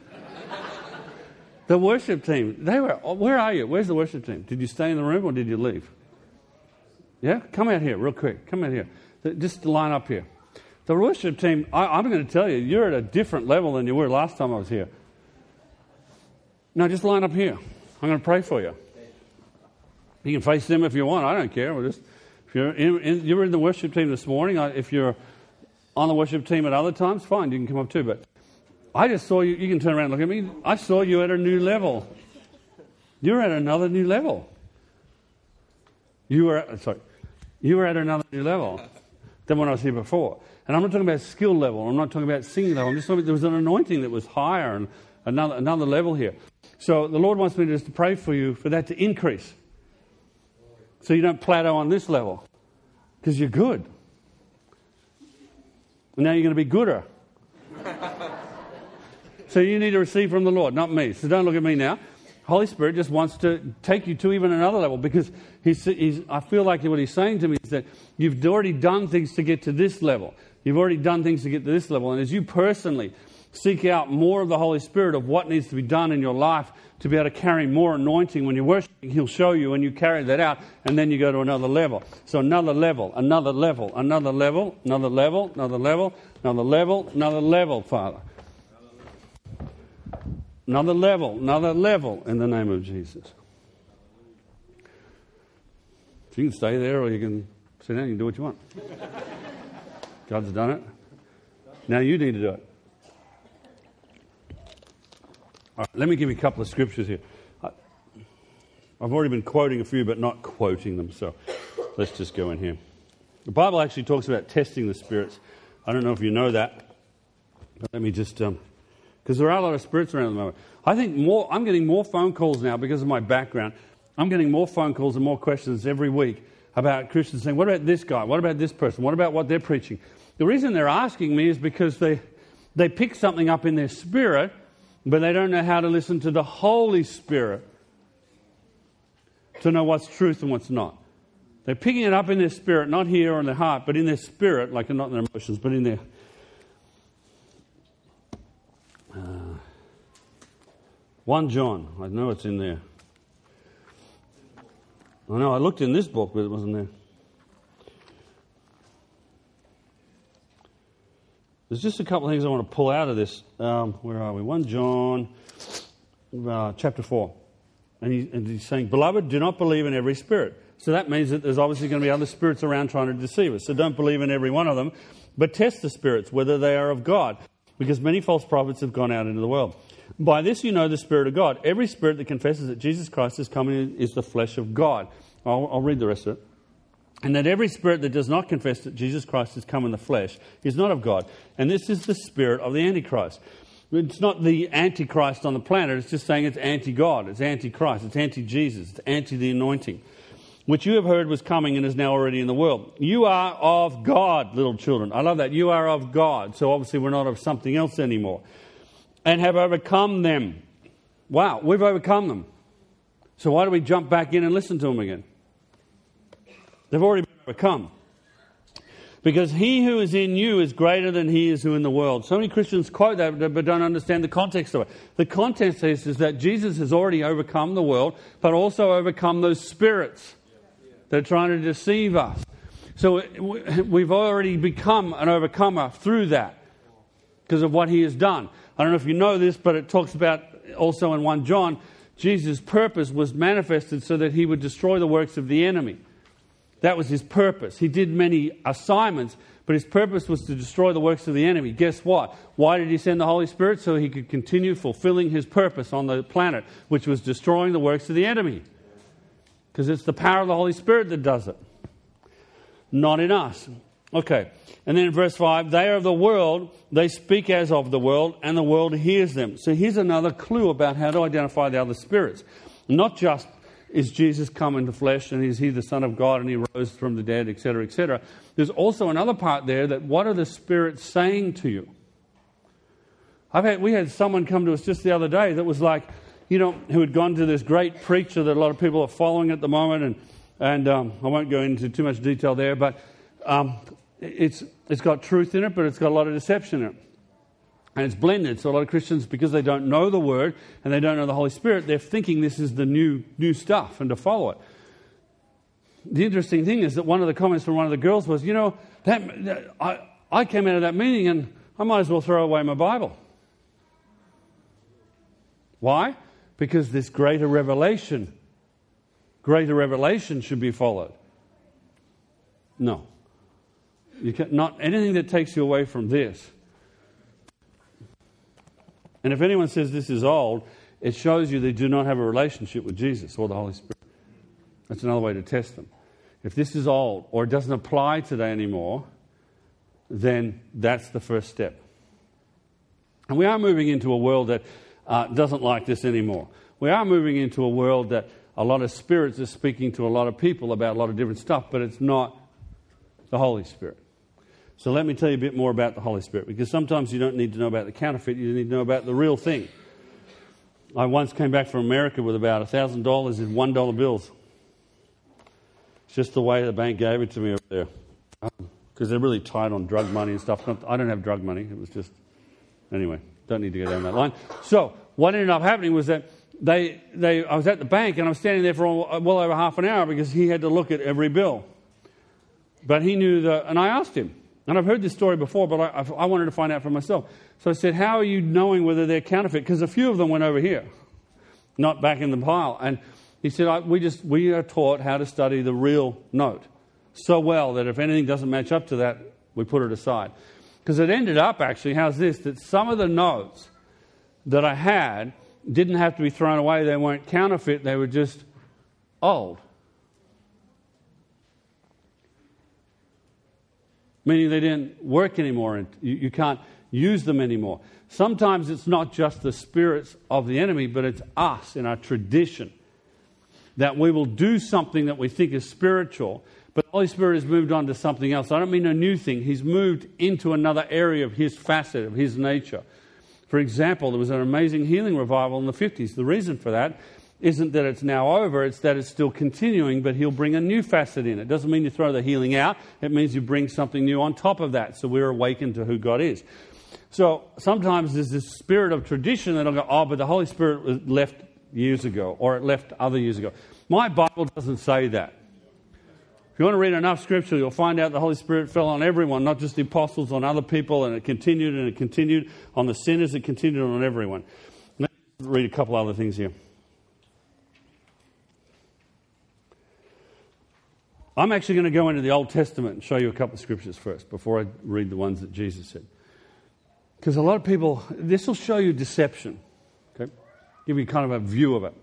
The worship team, they were, where are you? Where's the worship team? Did you stay in the room or did you leave? Yeah? Come out here real quick. Come out here. Just line up here. The worship team, I, I'm going to tell you, you're at a different level than you were last time I was here. No, just line up here. I'm going to pray for you. You can face them if you want. I don't care. We're just, if you're in, in, you were in the worship team this morning. If you're on the worship team at other times, fine, you can come up too. But I just saw you. You can turn around and look at me. I saw you at a new level. You're at another new level. You were at, sorry. You were at another new level than when I was here before. And I'm not talking about skill level. I'm not talking about singing level. I'm just talking about there was an anointing that was higher and another another level here. So the Lord wants me just to pray for you for that to increase. So you don't plateau on this level. Because you're good. And now you're going to be gooder. So you need to receive from the Lord, not me. So don't look at me now. Holy Spirit just wants to take you to even another level because he's, he's, I feel like what He's saying to me is that you've already done things to get to this level. You've already done things to get to this level. And as you personally seek out more of the Holy Spirit of what needs to be done in your life to be able to carry more anointing when you're worshiping, He'll show you and you carry that out and then you go to another level. So another level, another level, another level, another level, another level, another level, another level, Father. Another level, another level in the name of Jesus. So you can stay there or you can sit down, you can do what you want. God's done it. Now you need to do it. All right, let me give you a couple of scriptures here. I've already been quoting a few, but not quoting them, so let's just go in here. The Bible actually talks about testing the spirits. I don't know if you know that, but let me just... Um, Because there are a lot of spirits around at the moment. I think more. I'm getting more phone calls now because of my background. I'm getting more phone calls and more questions every week about Christians saying, what about this guy? What about this person? What about what they're preaching? The reason they're asking me is because they, they pick something up in their spirit, but they don't know how to listen to the Holy Spirit to know what's truth and what's not. They're picking it up in their spirit, not here or in their heart, but in their spirit, like not in their emotions, but in their... Uh, First John, I know it's in there. I know, I looked in this book, but it wasn't there. There's just a couple of things I want to pull out of this. Um, where are we? First John uh, chapter four. And, he, and he's saying, Beloved, do not believe in every spirit. So that means that there's obviously going to be other spirits around trying to deceive us. So don't believe in every one of them, but test the spirits, whether they are of God, because many false prophets have gone out into the world. By this you know the Spirit of God. Every spirit that confesses that Jesus Christ is coming is the flesh of God. I'll, I'll read the rest of it. And that every spirit that does not confess that Jesus Christ has come in the flesh is not of God. And this is the spirit of the Antichrist. It's not the Antichrist on the planet. It's just saying it's anti-God. It's anti-Christ. It's anti-Jesus. It's anti-the anointing, which you have heard was coming and is now already in the world. You are of God, little children. I love that. You are of God. So obviously we're not of something else anymore. And have overcome them. Wow, we've overcome them. So why do we jump back in and listen to them again? They've already been overcome. Because he who is in you is greater than he is who in the world. So many Christians quote that but don't understand the context of it. The context is, is that Jesus has already overcome the world, but also overcome those spirits that are trying to deceive us. So we've already become an overcomer through that because of what he has done. I don't know if you know this, but it talks about also in First John, Jesus' purpose was manifested so that he would destroy the works of the enemy. That was his purpose. He did many assignments, but his purpose was to destroy the works of the enemy. Guess what? Why did he send the Holy Spirit? So he could continue fulfilling his purpose on the planet, which was destroying the works of the enemy. Because it's the power of the Holy Spirit that does it, not in us. Okay, and then in verse five, they are of the world, they speak as of the world, and the world hears them. So here's another clue about how to identify the other spirits. Not just is Jesus come into flesh and is he the Son of God and he rose from the dead, et cetera, et cetera. There's also another part there that what are the spirits saying to you? I've had, we had someone come to us just the other day that was like, you know, who had gone to this great preacher that a lot of people are following at the moment, and and um, I won't go into too much detail there, but um, it's it's got truth in it, but it's got a lot of deception in it. And it's blended. So a lot of Christians, because they don't know the Word and they don't know the Holy Spirit, they're thinking this is the new new stuff and to follow it. The interesting thing is that one of the comments from one of the girls was, you know, that, that I, I came out of that meeting and I might as well throw away my Bible. Why? Because this greater revelation, greater revelation should be followed. No. You can, not anything that takes you away from this. And if anyone says this is old, it shows you they do not have a relationship with Jesus or the Holy Spirit. That's another way to test them. If this is old or it doesn't apply today anymore, then that's the first step. And we are moving into a world that uh, doesn't like this anymore. We are moving into a world that a lot of spirits are speaking to a lot of people about a lot of different stuff, but it's not the Holy Spirit. So let me tell you a bit more about the Holy Spirit, because sometimes you don't need to know about the counterfeit, you need to know about the real thing. I once came back from America with about one thousand dollars in one dollar bills. It's just the way the bank gave it to me over there. Because um, they're really tight on drug money and stuff. I don't have drug money. It was just... Anyway, don't need to go down that line. So what ended up happening was that they, they, I was at the bank and I was standing there for all, well over half an hour because he had to look at every bill. But he knew the... And I asked him. And I've heard this story before, but I, I wanted to find out for myself. So I said, how are you knowing whether they're counterfeit? Because a few of them went over here, not back in the pile. And he said, I, we just we are taught how to study the real note so well that if anything doesn't match up to that, we put it aside. Because it ended up, actually, how's this, that some of the notes that I had didn't have to be thrown away. They weren't counterfeit. They were just old. Meaning they didn't work anymore and you, you can't use them anymore. Sometimes it's not just the spirits of the enemy, but it's us in our tradition. That we will do something that we think is spiritual, but the Holy Spirit has moved on to something else. I don't mean a new thing. He's moved into another area of his facet, of his nature. For example, there was an amazing healing revival in the fifties. The reason for that isn't that it's now over, it's that it's still continuing, but he'll bring a new facet in. It doesn't mean you throw the healing out. It means you bring something new on top of that, so we're awakened to who God is. So sometimes there's this spirit of tradition that'll go, oh, but the Holy Spirit left years ago, or it left other years ago. My Bible doesn't say that. If you want to read enough scripture, you'll find out the Holy Spirit fell on everyone, not just the apostles, on other people, and it continued and it continued on the sinners, it continued on everyone. Let's read a couple other things here. I'm actually going to go into the Old Testament and show you a couple of scriptures first before I read the ones that Jesus said. Because a lot of people, this will show you deception. Okay? Give you kind of a view of it.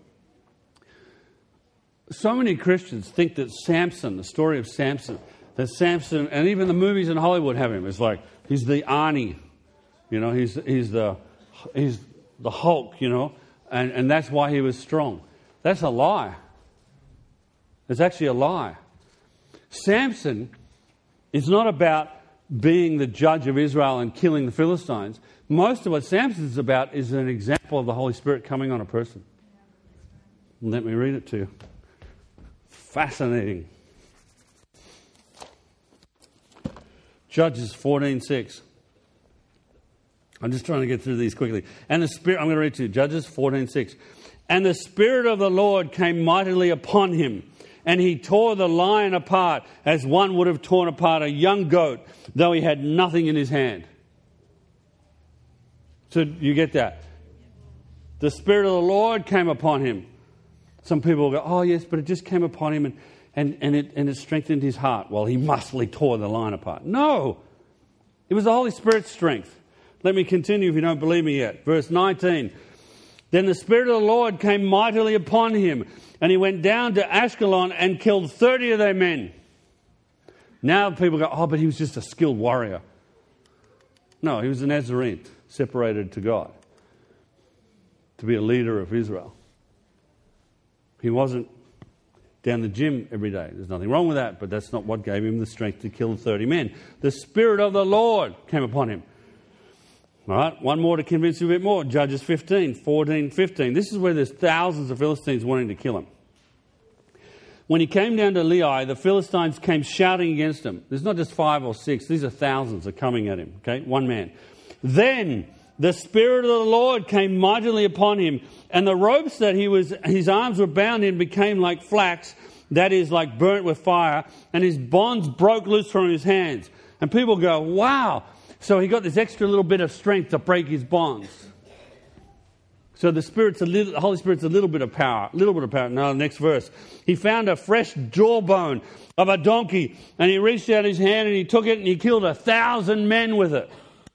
So many Christians think that Samson, the story of Samson, that Samson, and even the movies in Hollywood have him. It's like he's the Arnie, you know, he's he's the he's the Hulk, you know, and, and that's why he was strong. That's a lie. It's actually a lie. Samson is not about being the judge of Israel and killing the Philistines. Most of what Samson is about is an example of the Holy Spirit coming on a person. Let me read it to you. Fascinating. Judges fourteen six. I'm just trying to get through these quickly. And the Spirit, I'm going to read to you. Judges fourteen six. And the Spirit of the Lord came mightily upon him, and he tore the lion apart as one would have torn apart a young goat, though he had nothing in his hand. So you get that? The Spirit of the Lord came upon him. Some people will go, oh yes, but it just came upon him and, and, and, it, and it strengthened his heart. Well, he mustily tore the lion apart. No! It was the Holy Spirit's strength. Let me continue if you don't believe me yet. Verse nineteen. Then the Spirit of the Lord came mightily upon him, and he went down to Ashkelon and killed thirty of their men. Now people go, oh, but he was just a skilled warrior. No, he was a Nazarene, separated to God, to be a leader of Israel. He wasn't down the gym every day. There's nothing wrong with that, but that's not what gave him the strength to kill thirty men. The Spirit of the Lord came upon him. All right, one more to convince you a bit more. Judges fifteen, fourteen, fifteen. This is where there's thousands of Philistines wanting to kill him. When he came down to Lehi, the Philistines came shouting against him. There's not just five or six. These are thousands are coming at him. Okay, one man. Then the Spirit of the Lord came mightily upon him, and the ropes that he was, his arms were bound in became like flax, that is, like burnt with fire, and his bonds broke loose from his hands. And people go, wow. So he got this extra little bit of strength to break his bonds. So the Spirit's a little, the Holy Spirit's a little bit of power, a little bit of power. Now, the next verse. He found a fresh jawbone of a donkey, and he reached out his hand and he took it and he killed a thousand men with it.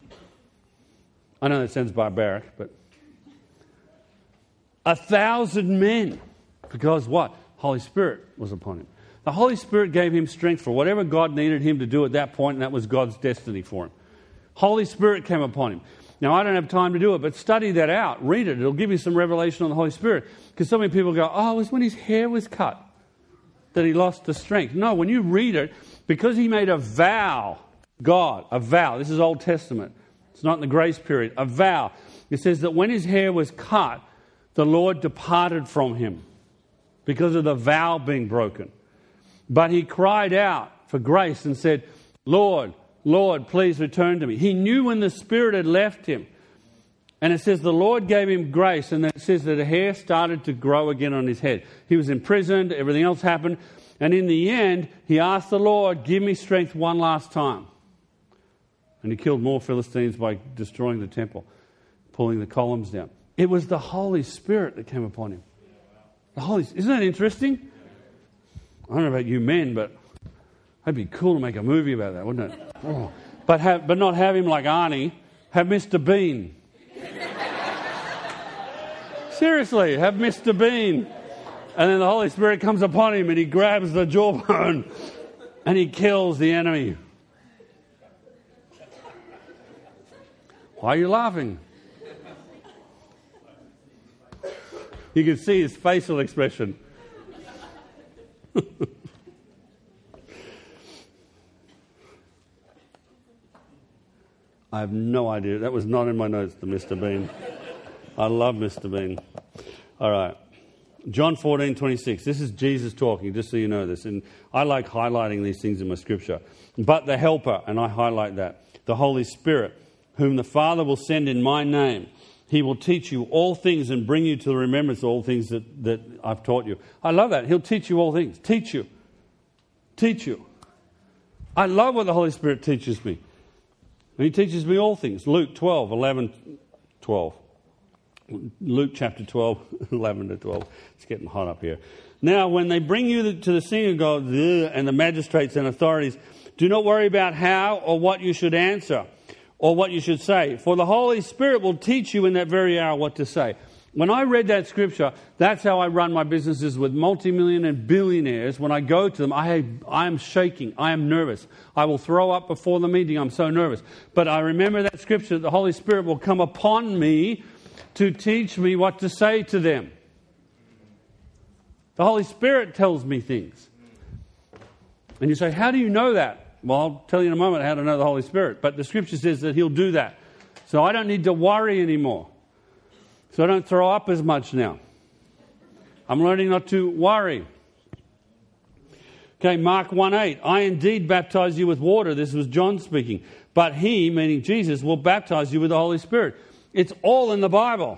I know that sounds barbaric, but a thousand men. Because what? Holy Spirit was upon him. The Holy Spirit gave him strength for whatever God needed him to do at that point, and that was God's destiny for him. Holy Spirit came upon him. Now, I don't have time to do it, but study that out. Read it. It'll give you some revelation on the Holy Spirit. Because so many people go, oh, it was when his hair was cut that he lost the strength. No, when you read it, because he made a vow, God, a vow. This is Old Testament. It's not in the grace period. A vow. It says that when his hair was cut, the Lord departed from him because of the vow being broken. But he cried out for grace and said, Lord, Lord, please return to me. He knew when the Spirit had left him. And it says the Lord gave him grace, and then it says that the hair started to grow again on his head. He was imprisoned, everything else happened. And in the end, he asked the Lord, give me strength one last time. And he killed more Philistines by destroying the temple, pulling the columns down. It was the Holy Spirit that came upon him. The Holy, isn't that interesting? I don't know about you men, but it'd be cool to make a movie about that, wouldn't it? Oh. But have, but not have him like Arnie. Have Mister Bean. Seriously, have Mister Bean. And then the Holy Spirit comes upon him and he grabs the jawbone and he kills the enemy. Why are you laughing? You can see his facial expression. I have no idea. That was not in my notes, the Mister Bean. I love Mister Bean. All right. John fourteen twenty-six. This is Jesus talking, just so you know this. And I like highlighting these things in my scripture. But the Helper, and I highlight that, the Holy Spirit, whom the Father will send in my name, He will teach you all things and bring you to the remembrance of all things that, that I've taught you. I love that. He'll teach you all things. Teach you. Teach you. I love what the Holy Spirit teaches me. And He teaches me all things. Luke twelve, eleven, twelve. Luke chapter twelve, eleven to twelve. It's getting hot up here. Now, when they bring you to the synagogue and the magistrates and authorities, do not worry about how or what you should answer or what you should say, for the Holy Spirit will teach you in that very hour what to say. When I read that scripture, that's how I run my businesses with multi-million and billionaires. When I go to them, I, I am shaking. I am nervous. I will throw up before the meeting. I'm so nervous. But I remember that scripture, the Holy Spirit will come upon me to teach me what to say to them. The Holy Spirit tells me things. And you say, how do you know that? Well, I'll tell you in a moment how to know the Holy Spirit. But the scripture says that He'll do that. So I don't need to worry anymore. So I don't throw up as much now. I'm learning not to worry. Okay, Mark one eight. I indeed baptize you with water. This was John speaking. But He, meaning Jesus, will baptize you with the Holy Spirit. It's all in the Bible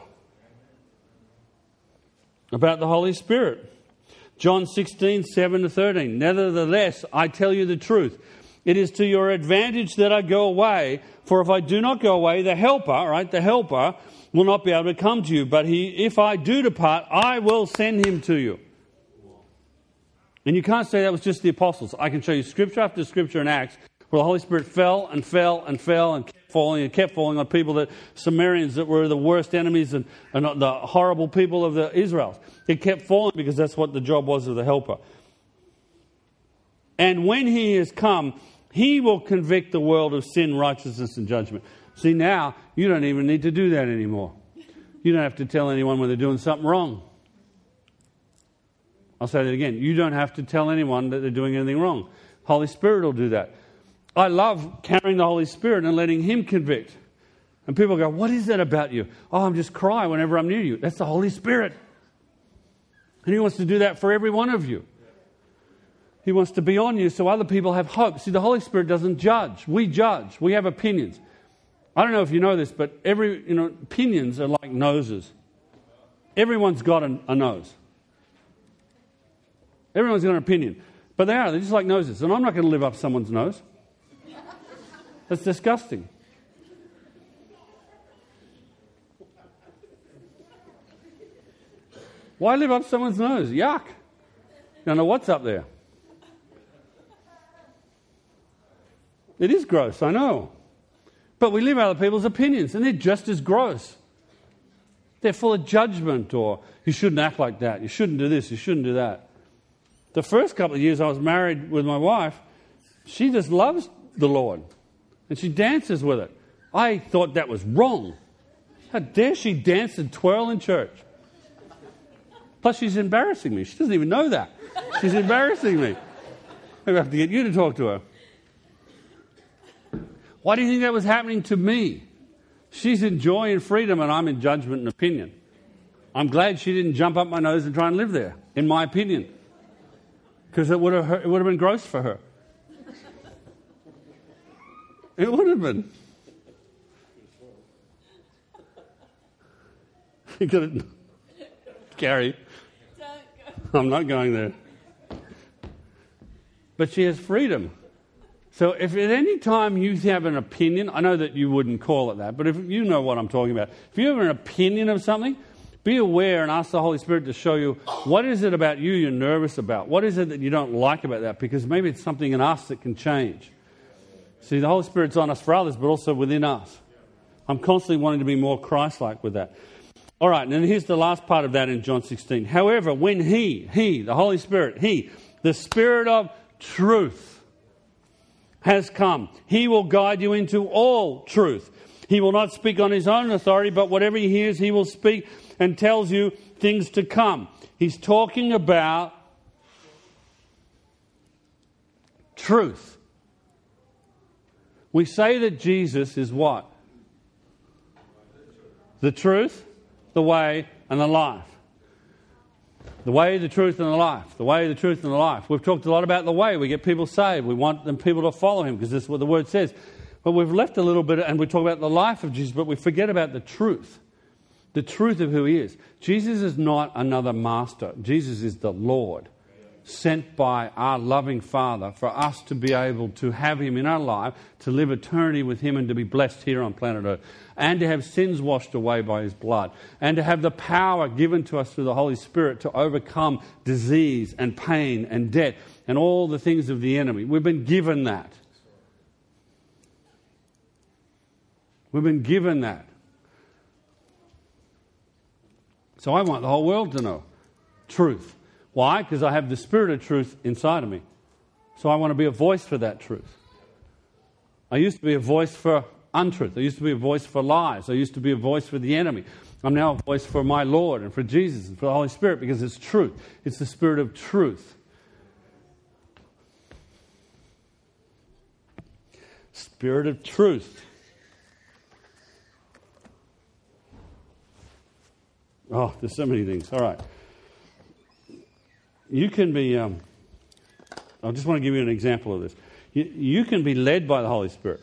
about the Holy Spirit. John sixteen, seven to thirteen. Nevertheless, I tell you the truth. It is to your advantage that I go away. For if I do not go away, the Helper, right, the Helper will not be able to come to you. But he, if I do depart, I will send Him to you. And you can't say that was just the apostles. I can show you scripture after scripture in Acts where the Holy Spirit fell and fell and fell and kept falling and kept falling on people, that Samaritans that were the worst enemies and, and the horrible people of the Israelites. It kept falling because that's what the job was of the Helper. And when He has come, He will convict the world of sin, righteousness, and judgment. See, now you don't even need to do that anymore. You don't have to tell anyone when they're doing something wrong. I'll say that again. You don't have to tell anyone that they're doing anything wrong. Holy Spirit will do that. I love carrying the Holy Spirit and letting Him convict. And people go, what is that about you? Oh, I'm just cry whenever I'm near you. That's the Holy Spirit. And He wants to do that for every one of you. He wants to be on you so other people have hope. See, the Holy Spirit doesn't judge. We judge. We have opinions. I don't know if you know this, but every, you know, opinions are like noses. Everyone's got a, a nose. Everyone's got an opinion. But they are. They're just like noses. And I'm not going to live up someone's nose. That's disgusting. Why live up someone's nose? Yuck. Don't know what's up there. It is gross, I know. But we live other people's opinions, and they're just as gross. They're full of judgment, or you shouldn't act like that, you shouldn't do this, you shouldn't do that. The first couple of years I was married with my wife, she just loves the Lord, and she dances with it. I thought that was wrong. How dare she dance and twirl in church? Plus, she's embarrassing me. She doesn't even know that. She's embarrassing me. Maybe I have to get you to talk to her. Why do you think that was happening to me? She's in joy and freedom, and I'm in judgment and opinion. I'm glad she didn't jump up my nose and try and live there, in my opinion. Because it would have hurt, it would have been gross for her. It would have been. You got it, Gary. I'm not going there. But she has freedom. So if at any time you have an opinion, I know that you wouldn't call it that, but if you know what I'm talking about. If you have an opinion of something, be aware and ask the Holy Spirit to show you what is it about you you're nervous about. What is it that you don't like about that? Because maybe it's something in us that can change. See, the Holy Spirit's on us for others, but also within us. I'm constantly wanting to be more Christ-like with that. All right, and then here's the last part of that in John sixteen. However, when He, He, the Holy Spirit, He, the Spirit of truth, has come, He will guide you into all truth. He will not speak on His own authority, but whatever He hears, He will speak and tells you things to come. He's talking about truth. We say that Jesus is what? The truth, the way, and the life. The way, the truth, and the life. The way, the truth, and the life. We've talked a lot about the way. We get people saved. We want them people to follow Him because this is what the Word says. But we've left a little bit, and we talk about the life of Jesus, but we forget about the truth. The truth of who he is. Jesus is not another master. Jesus is the Lord, sent by our loving Father for us to be able to have him in our life, to live eternity with him and to be blessed here on planet Earth, and to have sins washed away by his blood, and to have the power given to us through the Holy Spirit to overcome disease and pain and debt and all the things of the enemy. We've been given that. We've been given that. So I want the whole world to know truth. Why? Because I have the Spirit of truth inside of me. So I want to be a voice for that truth. I used to be a voice for untruth. I used to be a voice for lies. I used to be a voice for the enemy. I'm now a voice for my Lord and for Jesus and for the Holy Spirit, because it's truth. It's the Spirit of truth. Spirit of truth. Oh, there's so many things. All right. You can be, um, I just want to give you an example of this. You, you can be led by the Holy Spirit.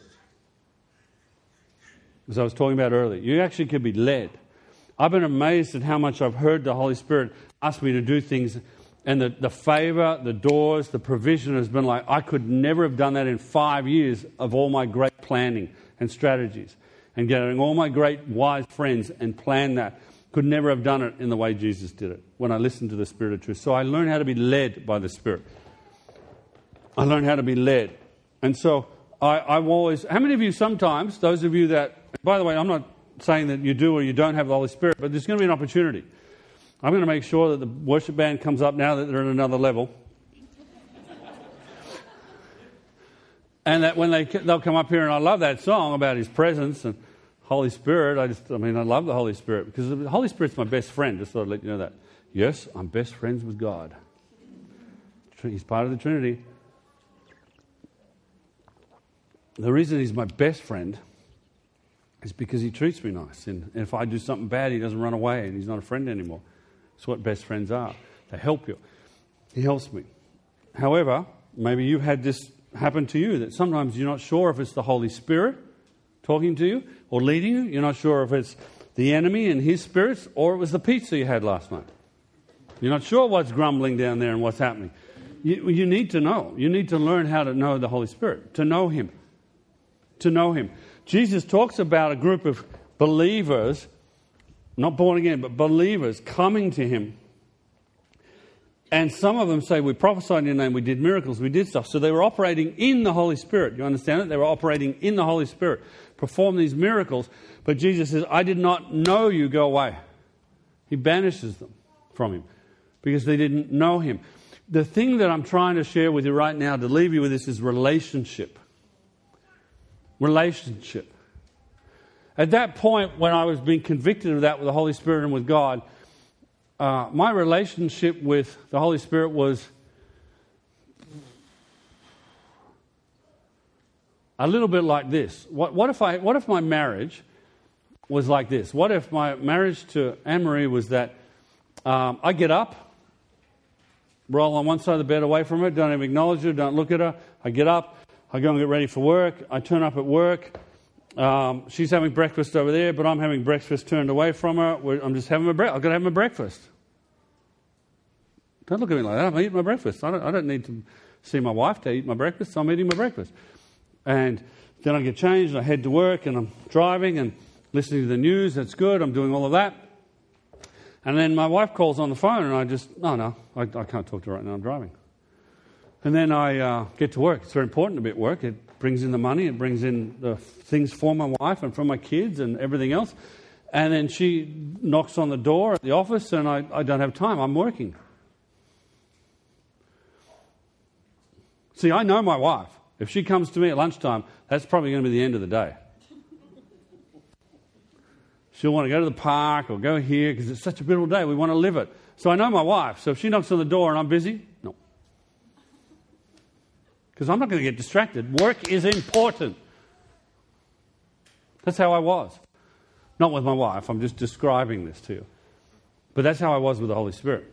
As I was talking about earlier, you actually can be led. I've been amazed at how much I've heard the Holy Spirit ask me to do things, and the, the favour, the doors, the provision has been like, I could never have done that in five years of all my great planning and strategies and getting all my great wise friends and plan that. Could never have done it in the way Jesus did it when I listened to the Spirit of truth. So I learned how to be led by the Spirit. I learned how to be led. And so I, I've always... How many of you sometimes, those of you that... By the way, I'm not saying that you do or you don't have the Holy Spirit, but there's going to be an opportunity. I'm going to make sure that the worship band comes up now that they're at another level. And that when they, they'll come up here, and I love that song about his presence and Holy Spirit. I just, I mean, I love the Holy Spirit because the Holy Spirit's my best friend. Just thought I'd let you know that. Yes, I'm best friends with God. He's part of the Trinity. The reason he's my best friend is because he treats me nice. And if I do something bad, he doesn't run away and he's not a friend anymore. It's what best friends are. They help you. He helps me. However, maybe you've had this happen to you, that sometimes you're not sure if it's the Holy Spirit talking to you or leading you. You're not sure if it's the enemy and his spirits or it was the pizza you had last night. You're not sure what's grumbling down there and what's happening. You, you need to know. You need to learn how to know the Holy Spirit, to know him. To know him. Jesus talks about a group of believers, not born again, but believers coming to him. And some of them say, we prophesied in your name, we did miracles, we did stuff. So they were operating in the Holy Spirit. You understand it? They were operating in the Holy Spirit, perform these miracles. But Jesus says, I did not know you, go away. He banishes them from him because they didn't know him. The thing that I'm trying to share with you right now to leave you with this is relationship. Relationship. At that point, when I was being convicted of that with the Holy Spirit and with God, uh, my relationship with the Holy Spirit was a little bit like this. What, what if I? What if my marriage was like this? What if my marriage to Anne-Marie was that um, I get up, roll on one side of the bed away from her, don't even acknowledge her, don't look at her. I get up, I go and get ready for work. I turn up at work. Um, she's having breakfast over there, but I'm having breakfast turned away from her. We're, I'm just having my breakfast. I've got to have my breakfast. Don't look at me like that. I'm eating my breakfast. I don't, I don't need to see my wife to eat my breakfast. So I'm eating my breakfast. And then I get changed and I head to work and I'm driving and listening to the news. That's good. I'm doing all of that. And then my wife calls on the phone and I just, no, no, I, I can't talk to her right now. I'm driving. And then I uh, get to work. It's very important to be at work. It brings in the money. It brings in the things for my wife and for my kids and everything else. And then she knocks on the door at the office and I, I don't have time. I'm working. See, I know my wife. If she comes to me at lunchtime, that's probably going to be the end of the day. She'll want to go to the park or go here because it's such a beautiful day. We want to live it. So I know my wife. So if she knocks on the door and I'm busy, no. Because I'm not going to get distracted. Work is important. That's how I was. Not with my wife. I'm just describing this to you. But that's how I was with the Holy Spirit.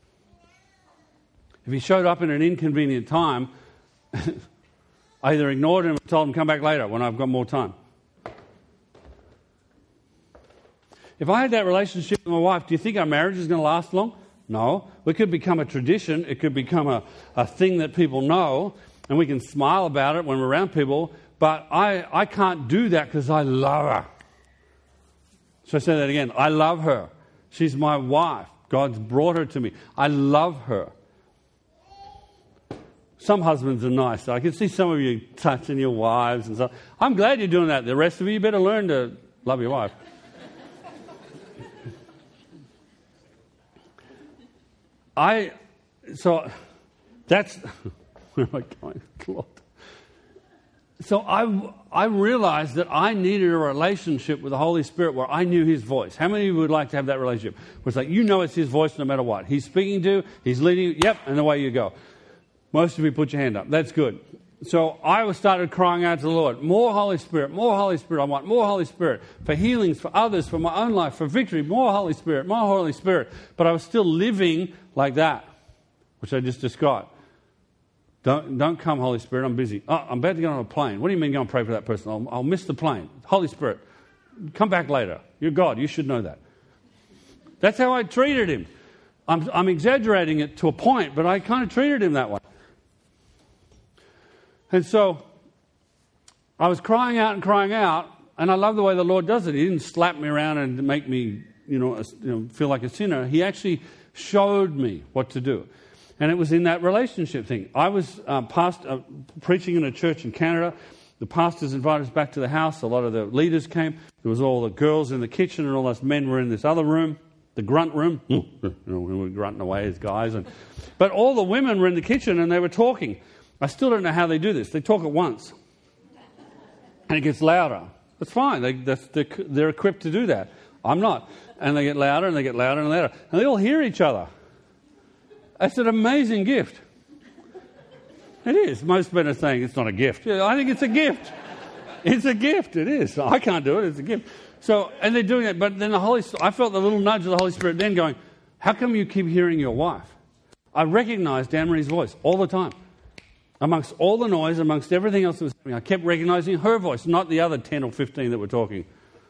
If he showed up in an inconvenient time, I either ignored him or told him come back later when I've got more time. If I had that relationship with my wife, do you think our marriage is going to last long? No. It could become a tradition. It could become a, a thing that people know, and we can smile about it when we're around people. But I, I can't do that because I love her. So I say that again. I love her. She's my wife. God's brought her to me. I love her. Some husbands are nice. I can see some of you touching your wives and stuff. I'm glad you're doing that. The rest of you, you better learn to love your wife. I, so that's, where am I going? Lord. So I, I realized that I needed a relationship with the Holy Spirit where I knew His voice. How many of you would like to have that relationship? Where it's like, you know it's His voice no matter what. He's speaking to you, He's leading you, yep, and away you go. Most of you put your hand up. That's good. So I was started crying out to the Lord, more Holy Spirit, more Holy Spirit. I want more Holy Spirit for healings, for others, for my own life, for victory, more Holy Spirit, more Holy Spirit. But I was still living like that, which I just described. Don't, don't come, Holy Spirit, I'm busy. Oh, I'm about to get on a plane. What do you mean go and pray for that person? I'll, I'll miss the plane. Holy Spirit, come back later. You're God. You should know that. That's how I treated Him. I'm, I'm exaggerating it to a point, but I kind of treated Him that way. And so I was crying out and crying out, and I love the way the Lord does it. He didn't slap me around and make me, you know, a, you know feel like a sinner. He actually showed me what to do. And it was in that relationship thing. I was uh, past, uh, preaching in a church in Canada. The pastors invited us back to the house. A lot of the leaders came. There was all the girls in the kitchen, and all us men were in this other room, the grunt room. You know, we were grunting away as guys. And, but all the women were in the kitchen, and they were talking. I still don't know how they do this. They talk at once. And it gets louder. That's fine. They, that's, they're, they're equipped to do that. I'm not. And they get louder, and they get louder and louder. And they all hear each other. That's an amazing gift. It is. Most men are saying it's not a gift. I think it's a gift. It's a gift. It is. I can't do it. It's a gift. So, and they're doing it. But then the Holy, I felt the little nudge of the Holy Spirit then going, how come you keep hearing your wife? I recognized Anne-Marie's voice all the time. Amongst all the noise, amongst everything else that was happening, I kept recognizing her voice, not the other ten or fifteen that were talking.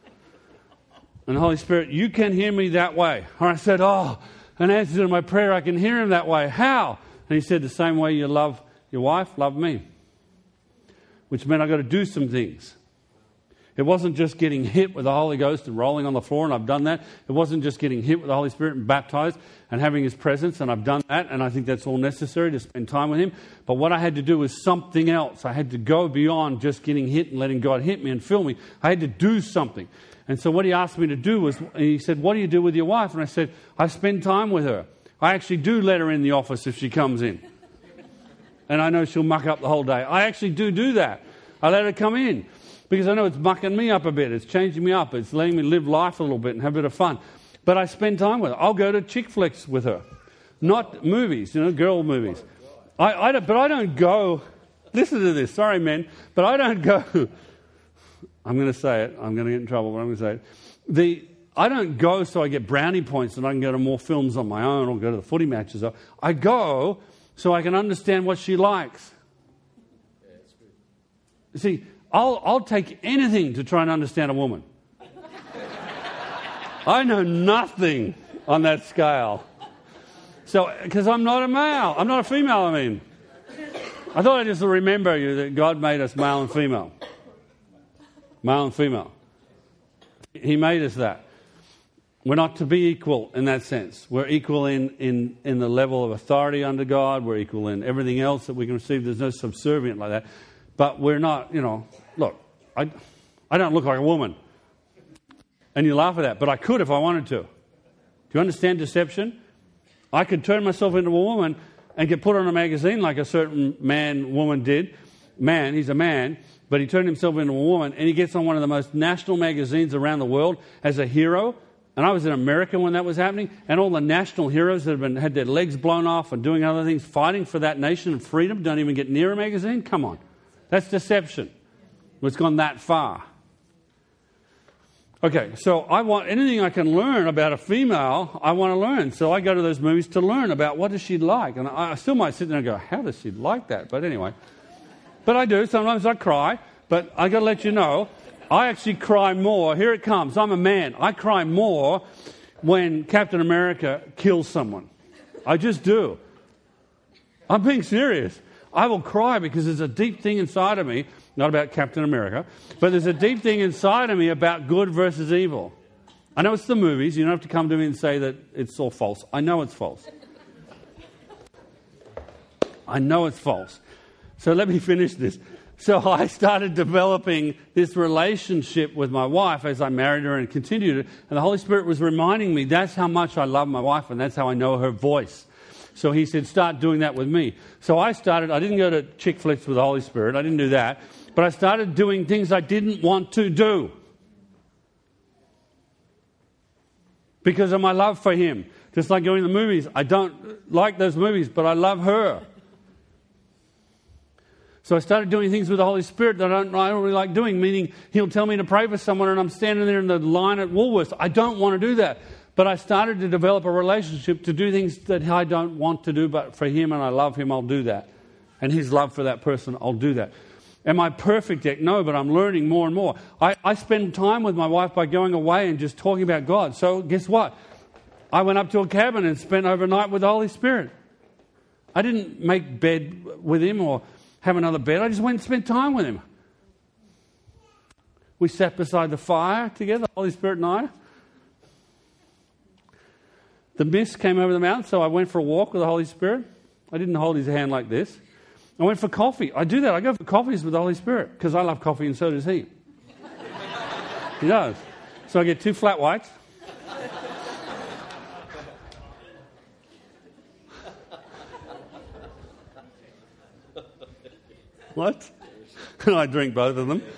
And the Holy Spirit, you can hear me that way. And I said, oh, an answer to my prayer, I can hear Him that way. How? And He said, the same way you love your wife, love me. Which meant I got to do some things. It wasn't just getting hit with the Holy Ghost and rolling on the floor, and I've done that. It wasn't just getting hit with the Holy Spirit and baptized and having His presence, and I've done that, and I think that's all necessary to spend time with Him. But what I had to do was something else. I had to go beyond just getting hit and letting God hit me and fill me. I had to do something. And so what He asked me to do was, He said, what do you do with your wife? And I said, I spend time with her. I actually do let her in the office if she comes in. And I know she'll muck up the whole day. I actually do do that. I let her come in. Because I know it's mucking me up a bit. It's changing me up. It's letting me live life a little bit and have a bit of fun. But I spend time with her. I'll go to chick flicks with her. Not movies, you know, girl movies. I, I don't, but I don't go... Listen to this. Sorry, men. But I don't go... I'm going to say it. I'm going to get in trouble, but I'm going to say it. The, I don't go so I get brownie points and I can go to more films on my own or go to the footy matches. I go so I can understand what she likes. You see... I'll, I'll take anything to try and understand a woman. I know nothing on that scale. So, because I'm not a male. I'm not a female, I mean. I thought I'd just remember you that God made us male and female. Male and female. He made us that. We're not to be equal in that sense. We're equal in, in, in the level of authority under God. We're equal in everything else that we can receive. There's no subservient like that. But we're not, you know, look, I, I don't look like a woman. And you laugh at that, but I could if I wanted to. Do you understand deception? I could turn myself into a woman and get put on a magazine like a certain man, woman did. Man, he's a man, but he turned himself into a woman, and he gets on one of the most national magazines around the world as a hero. And I was in America when that was happening, and all the national heroes that have been, had their legs blown off and doing other things, fighting for that nation and freedom, don't even get near a magazine? Come on. That's deception. It's gone that far. Okay, so I want anything I can learn about a female, I want to learn. So I go to those movies to learn about what does she like. And I still might sit there and go, how does she like that? But anyway. But I do. Sometimes I cry. But I got to let you know, I actually cry more. Here it comes. I'm a man. I cry more when Captain America kills someone. I just do. I'm being serious. I will cry because there's a deep thing inside of me, not about Captain America, but there's a deep thing inside of me about good versus evil. I know it's the movies. You don't have to come to me and say that it's all false. I know it's false. I know it's false. So let me finish this. So I started developing this relationship with my wife as I married her and continued it. And the Holy Spirit was reminding me that's how much I love my wife and that's how I know her voice. So he said, start doing that with me. So I started, I didn't go to chick flicks with the Holy Spirit. I didn't do that. But I started doing things I didn't want to do because of my love for him. Just like going to the movies. I don't like those movies, but I love her. So I started doing things with the Holy Spirit that I don't, I don't really like doing, meaning he'll tell me to pray for someone and I'm standing there in the line at Woolworths. I don't want to do that. But I started to develop a relationship to do things that I don't want to do, but for him and I love him, I'll do that. And his love for that person, I'll do that. Am I perfect yet? No, but I'm learning more and more. I, I spend time with my wife by going away and just talking about God. So guess what? I went up to a cabin and spent overnight with the Holy Spirit. I didn't make bed with him or have another bed. I just went and spent time with him. We sat beside the fire together, the Holy Spirit and I. The mist came over the mountain, so I went for a walk with the Holy Spirit. I didn't hold his hand like this. I went for coffee. I do that. I go for coffees with the Holy Spirit because I love coffee and so does he. He does. So I get two flat whites. What? I drink both of them.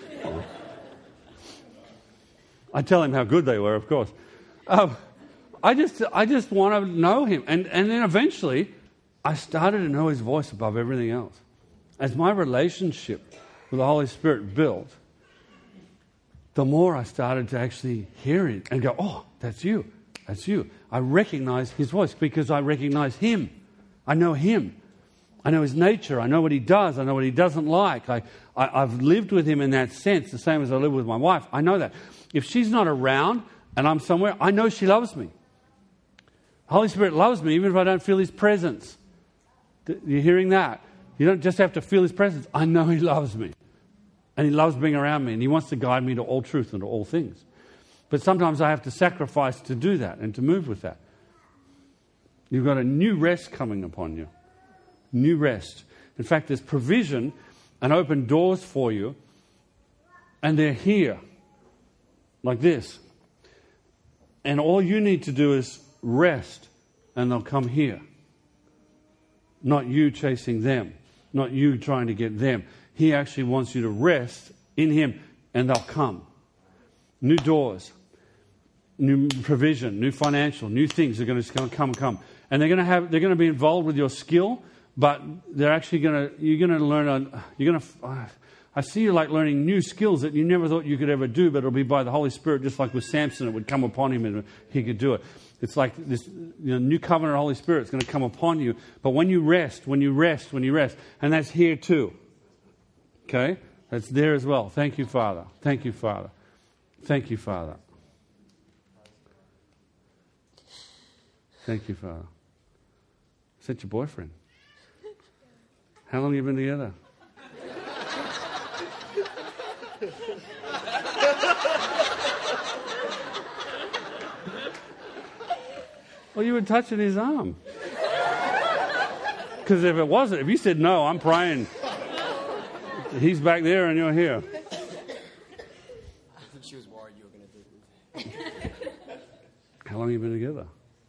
I tell him how good they were, of course. Um, I just I just want to know him. And, and then eventually, I started to know his voice above everything else. As my relationship with the Holy Spirit built, the more I started to actually hear it and go, oh, that's you, that's you. I recognize his voice because I recognize him. I know him. I know his nature. I know what he does. I know what he doesn't like. I, I, I've lived with him in that sense, the same as I live with my wife. I know that. If she's not around and I'm somewhere, I know she loves me. The Holy Spirit loves me even if I don't feel his presence. You're hearing that? You don't just have to feel his presence. I know he loves me. And he loves being around me. And he wants to guide me to all truth and to all things. But sometimes I have to sacrifice to do that and to move with that. You've got a new rest coming upon you. New rest. In fact, there's provision and open doors for you. And they're here. Like this. And all you need to do is rest. And they'll come here. Not you chasing them. Not you trying to get them. He actually wants you to rest in him. And they'll come. New doors. New provision. New financial. New things are going to come, come, come. And they're going to have. They're going to be involved with your skill. But they're actually going to, you're going to learn, a, you're going to, uh, I see you like learning new skills that you never thought you could ever do, but it'll be by the Holy Spirit, just like with Samson, it would come upon him and he could do it. It's like this, you know, new covenant of the Holy Spirit is going to come upon you. But when you rest, when you rest, when you rest, and that's here too. Okay? That's there as well. Thank you, Father. Thank you, Father. Thank you, Father. Thank you, Father. Is that your boyfriend? How long have you been together? Well, you were touching his arm. Because if it wasn't, if you said, no, I'm praying. He's back there and you're here. I think she was worried you were going to do it. How long have you been together?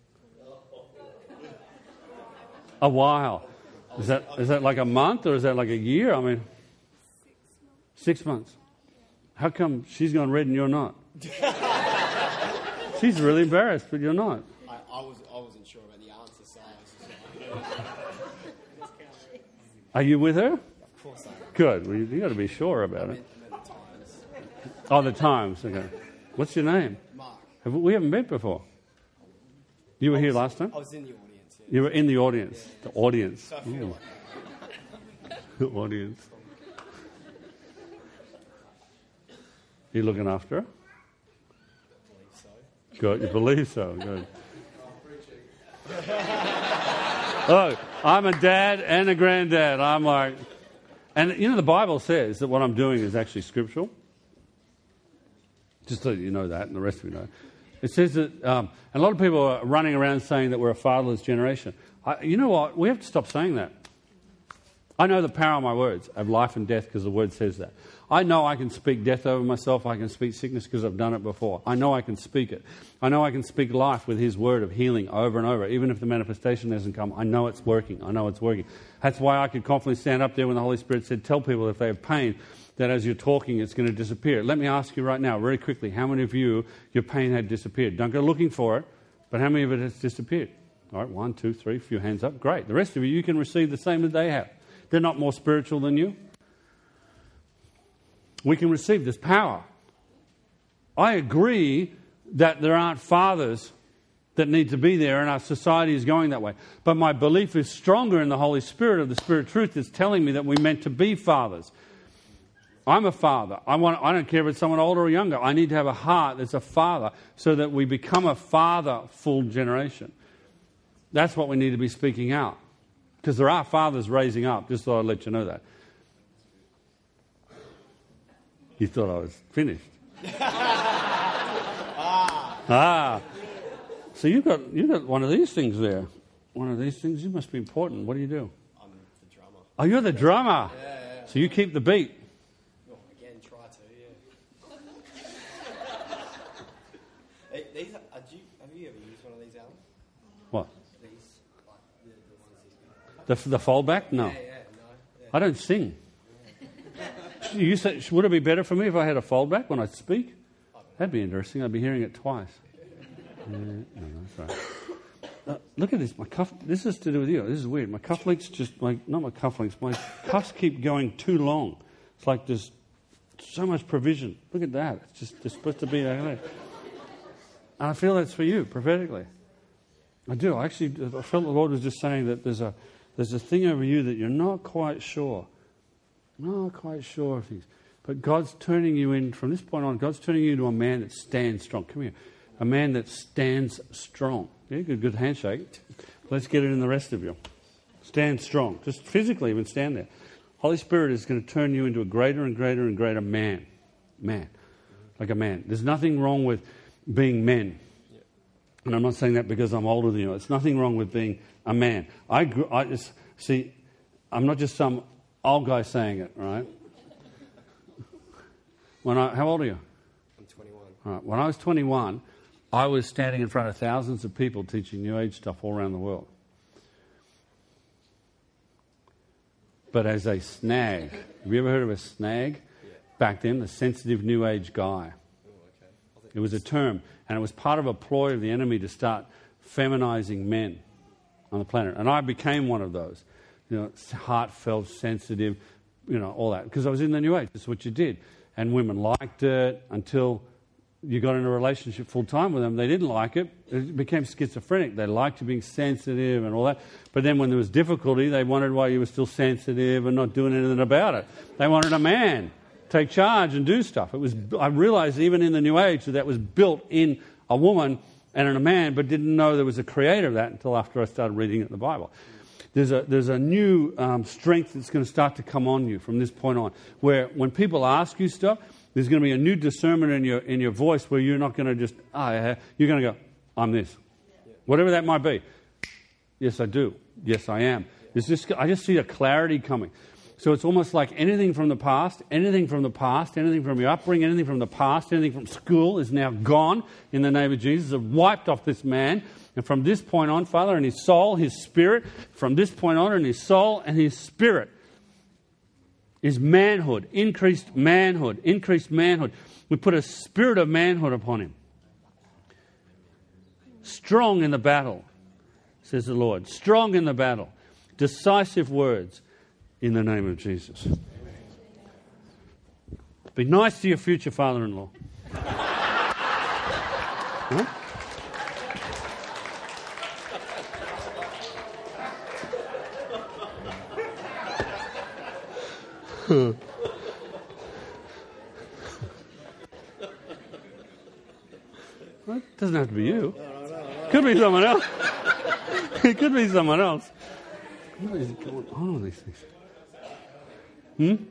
A while. Is that is that like a month or is that like a year? I mean, six months. How come she's gone red and you're not? She's really embarrassed, but you're not. I, I was I wasn't sure about the answer, so I was just Are you with her? of course I am. Good. Well, you, you got to be sure about it. Many times. Oh, the times. Okay. What's your name? Mark, Have, we haven't met before. You were here last time. I was in the audience. Yeah. You were in the audience. The audience. So I feel Ooh. like The audience. You looking after her? believe so. Good. You believe so. Good. Oh, I'm a dad and a granddad. I'm like, and you know, the Bible says that what I'm doing is actually scriptural. Just so you know that, and the rest of you know. It says that, um, and a lot of people are running around saying that we're a fatherless generation. I, you know what? We have to stop saying that. I know the power of my words, of life and death, because the word says that. I know I can speak death over myself. I can speak sickness because I've done it before. I know I can speak it. I know I can speak life with his word of healing over and over. Even if the manifestation hasn't come, I know it's working. I know it's working. That's why I could confidently stand up there when the Holy Spirit said, tell people if they have pain, that as you're talking, it's going to disappear. Let me ask you right now, very quickly, how many of you, your pain had disappeared? Don't go looking for it, but how many of it has disappeared? All right, one, two, three, a few hands up. Great. The rest of you, you can receive the same that they have. They're not more spiritual than you. We can receive this power. I agree that there aren't fathers that need to be there, and our society is going that way. But my belief is stronger in the Holy Spirit of the Spirit of Truth that's telling me that we're meant to be fathers. I'm a father. I want. I don't care if it's someone older or younger. I need to have a heart that's a father so that we become a father-full generation. That's what we need to be speaking out. Because there are fathers raising up, just thought I'd let you know that. You thought I was finished. ah. ah. So you've got, you've got one of these things there. One of these things, you must be important. What do you do? I'm the drummer. Oh, you're the drummer. Yeah, yeah. So you keep the beat. Well, again, try to, yeah. Hey, these are, are you, have you ever used one of these, Alan? What? These, like, the, the ones The, the foldback? No. Yeah, yeah, no. Yeah. I don't sing. You said, would it be better for me if I had a foldback when I speak? That'd be interesting. I'd be hearing it twice. Yeah, no, that's right. Uh, look at this. My cuff. This is to do with you. This is weird. My cufflinks just like not my cufflinks. My cuffs keep going too long. It's like there's so much provision. Look at that. It's just they're supposed to be like that. And I feel that's for you prophetically. I do. I actually I felt the Lord was just saying that there's a there's a thing over you that you're not quite sure. Not quite sure of things. But God's turning you in, from this point on, God's turning you into a man that stands strong. Come here. A man that stands strong. Yeah, good, good handshake. Let's get it in the rest of you. Stand strong. Just physically even stand there. Holy Spirit is going to turn you into a greater and greater and greater man. Man. Like a man. There's nothing wrong with being men. And I'm not saying that because I'm older than you. It's nothing wrong with being a man. I, grew, I just, see, I'm not just some old guy saying it, right? When I, how old are you? I'm twenty-one. All right. When I was twenty-one, I was standing in front of thousands of people teaching New Age stuff all around the world. But as a snag, have you ever heard of a snag? Yeah. Back then, the sensitive New Age guy. Oh, okay. It was a term, and it was part of a ploy of the enemy to start feminizing men on the planet. And I became one of those. You know, heartfelt, sensitive, you know, all that. Because I was in the New Age. That's what you did. And women liked it until you got in a relationship full time with them. They didn't like it. It became schizophrenic. They liked you being sensitive and all that. But then when there was difficulty, they wondered why you were still sensitive and not doing anything about it. They wanted a man to take charge and do stuff. It was. I realized even in the New Age that that was built in a woman and in a man, but didn't know there was a creator of that until after I started reading the Bible. There's a, there's a new um, strength that's going to start to come on you from this point on, where when people ask you stuff, there's going to be a new discernment in your in your voice where you're not going to just, ah, oh, yeah. You're going to go, I'm this. Yeah. Whatever that might be. Yes, I do. Yes, I am. Yeah. There's just, I just see a clarity coming. So it's almost like anything from the past, anything from the past, anything from your upbringing, anything from the past, anything from school is now gone in the name of Jesus. I've wiped off this man. And from this point on, Father, in his soul, his spirit, from this point on, in his soul and his spirit is manhood, increased manhood, increased manhood. We put a spirit of manhood upon him. Strong in the battle, says the Lord. Strong in the battle. Decisive words in the name of Jesus. Be nice to your future father-in-law. Huh? Doesn't have to be you. Could be someone else. It could be someone else. What is going on with these things? Hmm?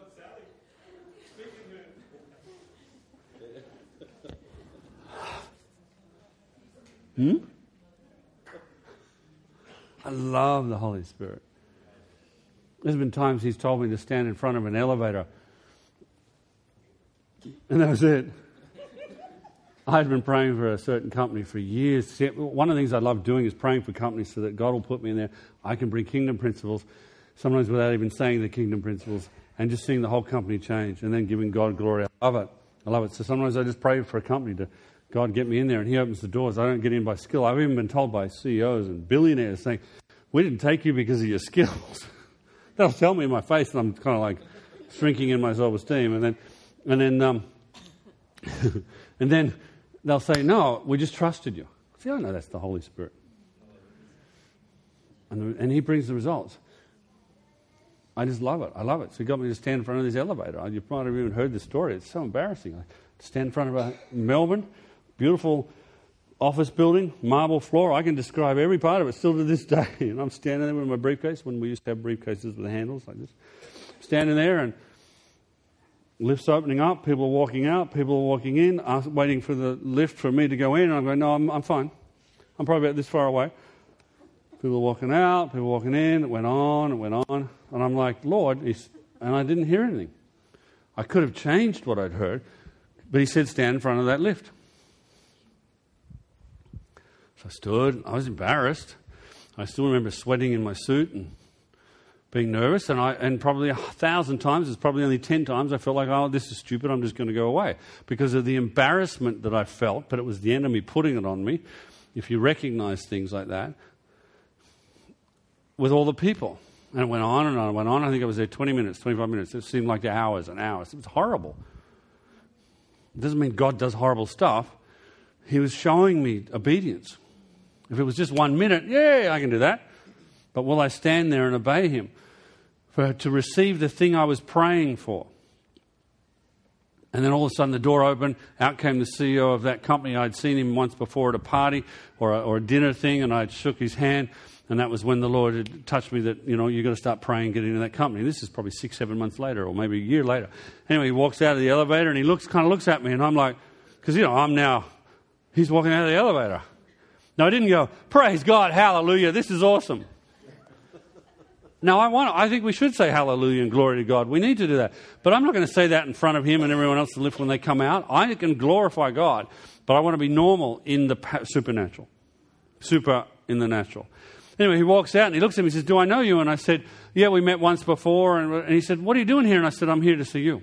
Hmm? I love the Holy Spirit. There's been times He's told me to stand in front of an elevator, and that was it. I'd been praying for a certain company for years. One of the things I love doing is praying for companies so that God will put me in there. I can bring kingdom principles, sometimes without even saying the kingdom principles, and just seeing the whole company change and then giving God glory. I love it. I love it. So sometimes I just pray for a company to, God, get me in there, and He opens the doors. I don't get in by skill. I've even been told by C E Os and billionaires saying, we didn't take you because of your skills. They'll tell me in my face, and I'm kind of like shrinking in my self-esteem. And then, and then, um, and then they'll say, no, we just trusted you. See, I know that's the Holy Spirit. And, the, and He brings the results. I just love it. I love it. So He got me to stand in front of this elevator. You might have even heard the story. It's so embarrassing. I stand in front of a Melbourne, beautiful office building, marble floor. I can describe every part of it still to this day. And I'm standing there with my briefcase, when we used to have briefcases with handles like this. Standing there, and lifts opening up, people are walking out, people are walking in, ask, waiting for the lift for me to go in, and I'm going, no, I'm, I'm fine. I'm probably about this far away. People are walking out, people walking in, it went on, it went on, and I'm like, Lord, he's, and I didn't hear anything. I could have changed what I'd heard, but He said, stand in front of that lift. So I stood, I was embarrassed. I still remember sweating in my suit and being nervous, and I and probably a thousand times, it's probably only ten times, I felt like, oh, this is stupid, I'm just going to go away. Because of the embarrassment that I felt, but it was the enemy putting it on me, if you recognize things like that, with all the people. And it went on and on and went on. I think I was there twenty minutes, twenty-five minutes. It seemed like hours and hours. It was horrible. It doesn't mean God does horrible stuff. He was showing me obedience. If it was just one minute, yeah, I can do that. But will I stand there and obey Him for to receive the thing I was praying for? And then all of a sudden the door opened. Out came the C E O of that company. I'd seen him once before at a party or a, or a dinner thing, and I'd shook his hand. And that was when the Lord had touched me that, you know, you've got to start praying, get into that company. This is probably six, seven months later, or maybe a year later. Anyway, he walks out of the elevator, and he looks, kind of looks at me, and I'm like, because, you know, I'm now, he's walking out of the elevator. No, I didn't go, praise God, hallelujah, this is awesome. No, I want. I think we should say hallelujah and glory to God. We need to do that. But I'm not going to say that in front of Him and everyone else to lift when they come out. I can glorify God, but I want to be normal in the supernatural. Super in the natural. Anyway, he walks out and he looks at me and says, do I know you? And I said, yeah, we met once before. And, and he said, what are you doing here? And I said, I'm here to see you.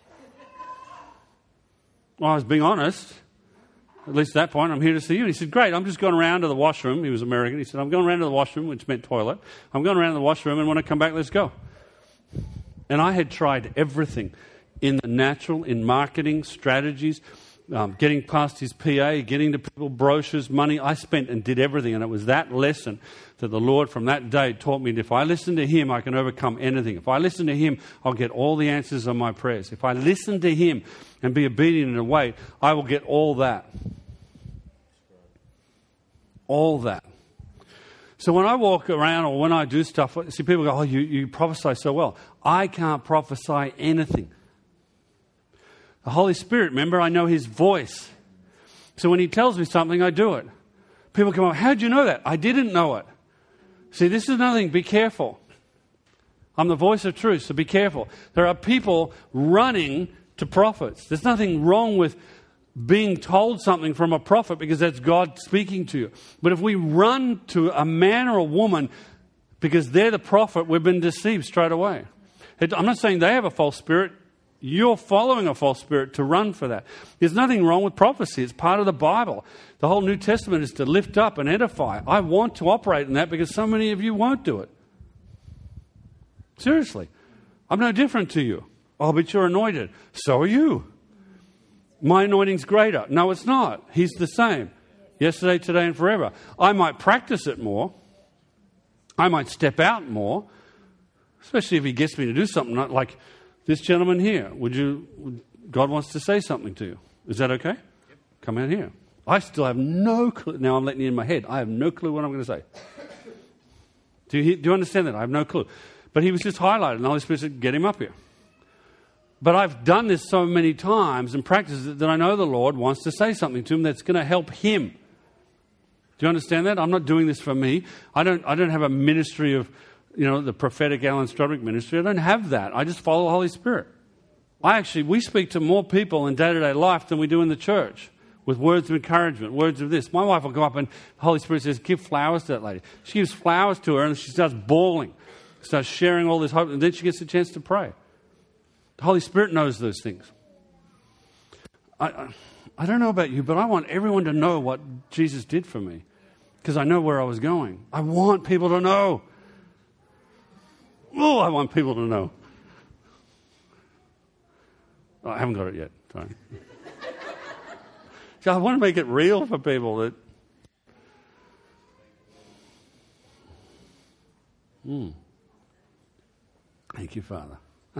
Well, I was being honest. At least at that point, I'm here to see you. And he said, great, I'm just going around to the washroom. He was American. He said, I'm going around to the washroom, which meant toilet. I'm going around to the washroom, and when I come back, let's go. And I had tried everything in the natural, in marketing, strategies, um, getting past his P A, getting to people brochures, money. I spent and did everything. And it was that lesson that the Lord from that day taught me that if I listen to Him, I can overcome anything. If I listen to Him, I'll get all the answers on my prayers. If I listen to Him and be obedient and wait, I will get all that. All that. So when I walk around or when I do stuff, see, people go, oh, you, you prophesy so well. I can't prophesy anything. The Holy Spirit, remember, I know His voice. So when He tells me something, I do it. People come up, how'd you know that? I didn't know it. See, this is nothing. Be careful. I'm the voice of truth, so be careful. There are people running to prophets. There's nothing wrong with being told something from a prophet because that's God speaking to you. But if we run to a man or a woman because they're the prophet, we've been deceived straight away. I'm not saying they have a false spirit. You're following a false spirit to run for that. There's nothing wrong with prophecy. It's part of the Bible. The whole New Testament is to lift up and edify. I want to operate in that because so many of you won't do it. Seriously. I'm no different to you. Oh, but you're anointed. So are you. My anointing's greater. No, it's not. He's the same. Yesterday, today, and forever. I might practice it more. I might step out more. Especially if He gets me to do something like this gentleman here. Would you? God wants to say something to you. Is that okay? Yep. Come out here. I still have no clue. Now I'm letting you in my head. I have no clue what I'm going to say. Do you, do you understand that? I have no clue. But he was just highlighted, and the Holy Spirit said, get him up here. But I've done this so many times and practiced it that I know the Lord wants to say something to him that's going to help him. Do you understand that? I'm not doing this for me. I don't I don't have a ministry of, you know, the prophetic Alan Strudwick ministry. I don't have that. I just follow the Holy Spirit. I actually, we speak to more people in day-to-day life than we do in the church with words of encouragement, words of this. My wife will go up and the Holy Spirit says, give flowers to that lady. She gives flowers to her and she starts bawling, starts sharing all this hope, and then she gets a chance to pray. The Holy Spirit knows those things. I, I, I don't know about you, but I want everyone to know what Jesus did for me because I know where I was going. I want people to know. Oh, I want people to know. Oh, I haven't got it yet. Sorry. So I want to make it real for people that. Mm. Thank you, Father.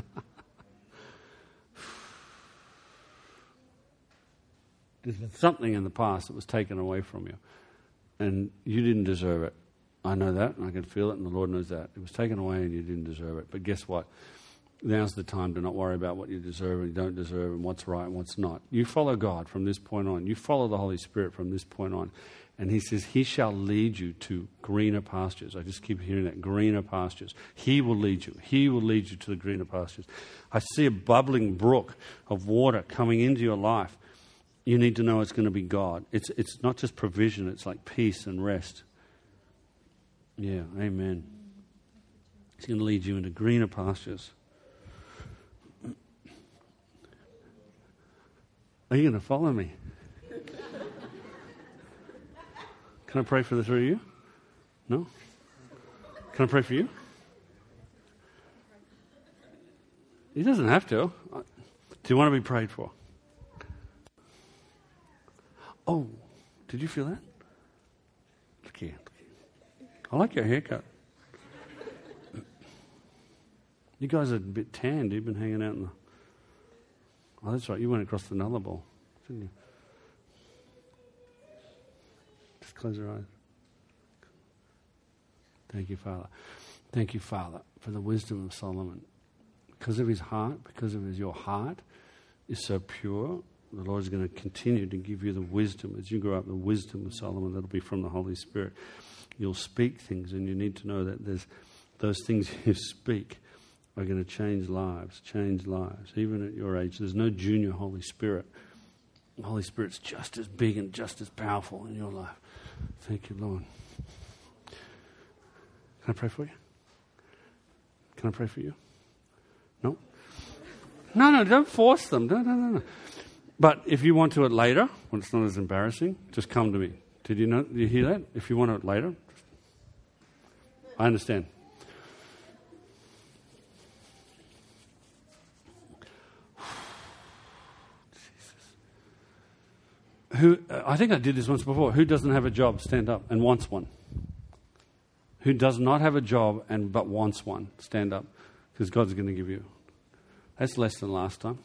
There's been something in the past that was taken away from you, and you didn't deserve it. I know that, and I can feel it, and the Lord knows that. It was taken away, and you didn't deserve it. But guess what? Now's the time to not worry about what you deserve and you don't deserve and what's right and what's not. You follow God from this point on. You follow the Holy Spirit from this point on. And he says, he shall lead you to greener pastures. I just keep hearing that, greener pastures. He will lead you. He will lead you to the greener pastures. I see a bubbling brook of water coming into your life. You need to know it's going to be God. It's, it's not just provision. It's like peace and rest. Yeah, amen. He's going to lead you into greener pastures. Are you going to follow me? Can I pray for the three of you? No? Can I pray for you? He doesn't have to. Do you want to be prayed for? Oh, did you feel that? Look here. I like your haircut. You guys are a bit tanned. You've been hanging out in the... Oh, that's right. You went across the Nullarbor, didn't you? Just close your eyes. Thank you, Father. Thank you, Father, for the wisdom of Solomon. Because of his heart, because of his, your heart is so pure, the Lord is going to continue to give you the wisdom. As you grow up, the wisdom of Solomon, that'll be from the Holy Spirit. You'll speak things, and you need to know that there's those things you speak are going to change lives, change lives. Even at your age, there's no junior Holy Spirit. The Holy Spirit's just as big and just as powerful in your life. Thank you, Lord. Can I pray for you? Can I pray for you? No? No, no, don't force them. No, no, no, no. But if you want to it later, when it's not as embarrassing, just come to me. Did you know? Did you hear that? If you want it later, I understand. Who, uh, I think I did this once before. Who doesn't have a job, stand up, and wants one? Who does not have a job and but wants one, stand up, because God's going to give you. That's less than last time.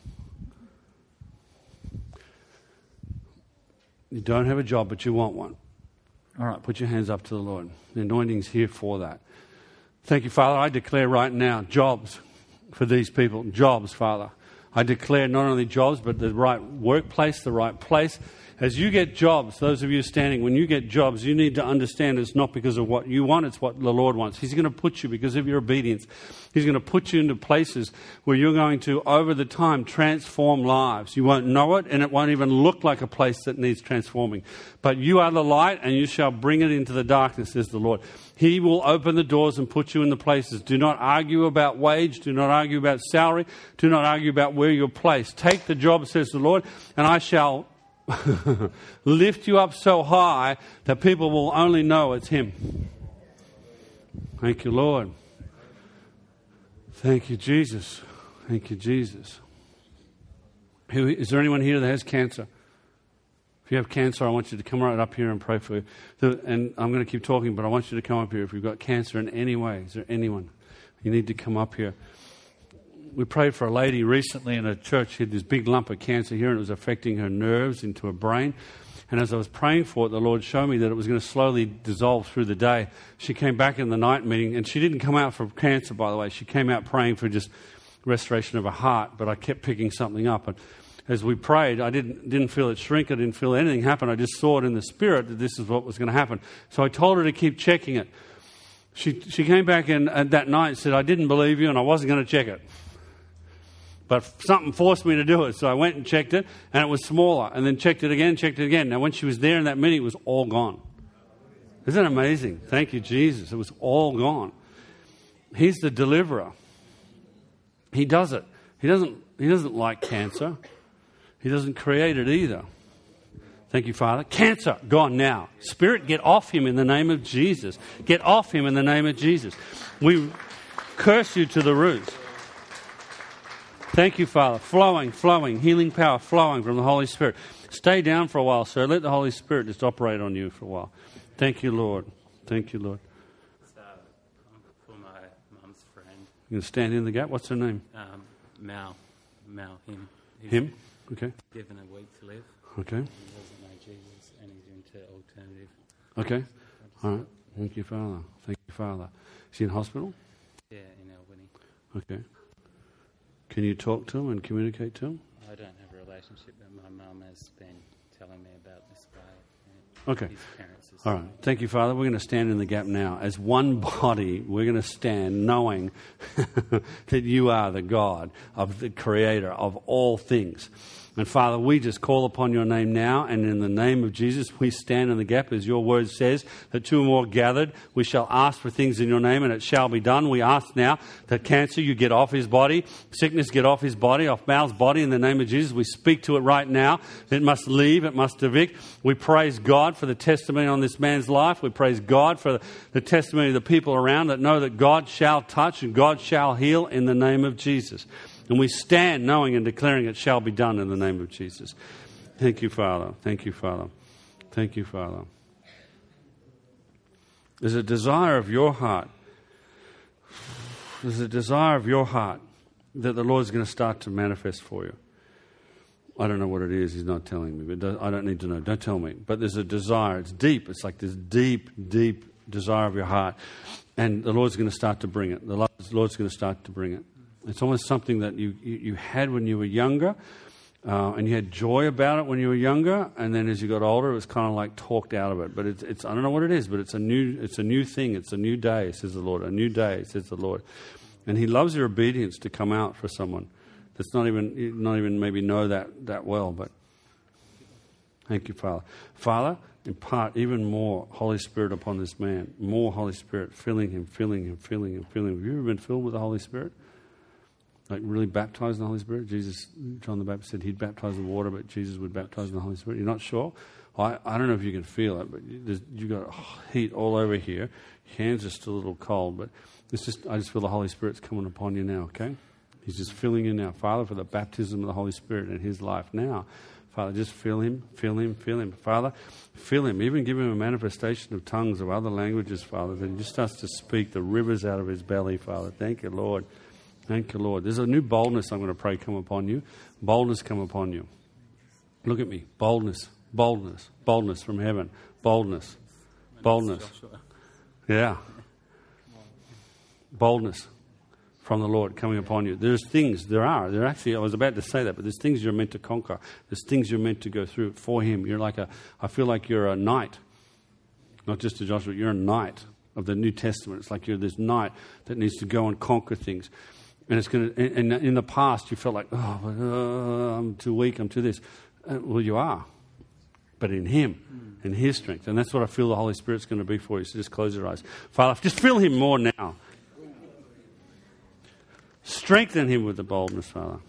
You don't have a job, but you want one. All right, put your hands up to the Lord. The anointing's here for that. Thank you, Father. I declare right now jobs for these people. Jobs, Father. I declare not only jobs, but the right workplace, the right place. As you get jobs, those of you standing, when you get jobs, you need to understand it's not because of what you want, it's what the Lord wants. He's going to put you, because of your obedience, He's going to put you into places where you're going to, over the time, transform lives. You won't know it, and it won't even look like a place that needs transforming. But you are the light, and you shall bring it into the darkness, says the Lord. He will open the doors and put you in the places. Do not argue about wage. Do not argue about salary. Do not argue about where you're placed. Take the job, says the Lord, and I shall lift you up so high that people will only know it's Him. Thank you, Lord. Thank you, Jesus. Thank you, Jesus. Who, is there anyone here that has cancer? If you have cancer, I want you to come right up here and pray for you. And I'm going to keep talking, but I want you to come up here if you've got cancer in any way. Is there anyone? You need to come up here. we prayed for a lady recently in a church. She had this big lump of cancer here, and it was affecting her nerves into her brain. And as I was praying for it, the Lord showed me that it was going to slowly dissolve through the day. She came back in the night meeting, and she didn't come out for cancer, by the way. She came out praying for just restoration of her heart, but I kept picking something up. And as we prayed, I didn't didn't feel it shrink. I didn't feel anything happen. I just saw it in the spirit that this is what was going to happen. So I told her to keep checking it. She she came back in uh, that night and said, I didn't believe you and I wasn't going to check it. But something forced me to do it. So I went and checked it, and it was smaller. And then checked it again, checked it again. Now when she was there in that meeting, it was all gone. Isn't that amazing? Thank you, Jesus. It was all gone. He's the deliverer. He does it. He doesn't, he doesn't like cancer. He doesn't create it either. Thank you, Father. Cancer, gone now. Spirit, get off him in the name of Jesus. Get off him in the name of Jesus. We curse you to the roots. Thank you, Father. Flowing, flowing, healing power flowing from the Holy Spirit. Stay down for a while, sir. Let the Holy Spirit just operate on you for a while. Thank you, Lord. Thank you, Lord. So, for my mum's friend. You can stand in the gap. What's her name? Um, Mal. Mal, him. He's Him? Okay. given a week to live. Okay. He doesn't know Jesus, and he's into alternative. Okay. All right. Thank you, Father. Thank you, Father. Is he in hospital? Yeah, in Albany. Okay. Can you talk to him and communicate to him? I don't have a relationship, but my mum has been telling me about this guy. Yeah. Okay. His parents is All right. Thank you, Father. We're going to stand in the gap now. As one body, we're going to stand knowing that you are the God of the creator of all things. And Father, we just call upon your name now, and in the name of Jesus, we stand in the gap as your word says, that two or more gathered, we shall ask for things in your name, and it shall be done. We ask now that cancer, you get off his body, sickness, get off his body, off Mal's body in the name of Jesus. We speak to it right now. It must leave, it must evict. We praise God for the testimony on this man's life. We praise God for the testimony of the people around that know that God shall touch and God shall heal in the name of Jesus. And we stand knowing and declaring it shall be done in the name of Jesus. Thank you, Father. Thank you, Father. Thank you, Father. There's a desire of your heart. There's a desire of your heart that the Lord's going to start to manifest for you. I don't know what it is. He's not telling me, but I don't need to know. Don't tell me. But there's a desire. It's deep. It's like this deep, deep desire of your heart. And the Lord's going to start to bring it. The Lord's going to start to bring it. It's almost something that you, you, you had when you were younger, uh, and you had joy about it when you were younger, and then as you got older, it was kind of like talked out of it. But it's, it's I don't know what it is, but it's a new it's a new thing. It's a new day, says the Lord. A new day, says the Lord. And He loves your obedience to come out for someone that's not even not even maybe know that, that well. But thank you, Father. Father, impart even more Holy Spirit upon this man. More Holy Spirit, filling him, filling him, filling him, filling him. Have you ever been filled with the Holy Spirit? Like really baptized in the Holy Spirit? Jesus, John the Baptist said he'd baptize in water, but Jesus would baptize in the Holy Spirit. You're not sure? I, I don't know if you can feel it, but you, you've got heat all over here. Your hands are still a little cold, but it's just I just feel the Holy Spirit's coming upon you now, okay? He's just filling you now. Father, for the baptism of the Holy Spirit in his life now. Father, just fill him, fill him, fill him. Father, fill him. Even give him a manifestation of tongues or other languages, Father, that he just starts to speak the rivers out of his belly, Father. Thank you, Lord. Thank you, Lord. There's a new boldness I'm going to pray come upon you. Boldness come upon you. Look at me. Boldness, boldness, boldness from heaven. Boldness, boldness. Yeah. Boldness from the Lord coming upon you. There's things, there are. There actually, I was about to say that, but there's things you're meant to conquer. There's things you're meant to go through for Him. You're like a, I feel like you're a knight. Not just a Joshua, you're a knight of the New Testament. It's like you're this knight that needs to go and conquer things. And it's going to. And in the past, you felt like, oh, uh, I'm too weak. I'm too this. Uh, well, you are, but in Him, in His strength, and that's what I feel the Holy Spirit's going to be for you. So just close your eyes, Father. Just fill Him more now. Strengthen Him with the boldness, Father.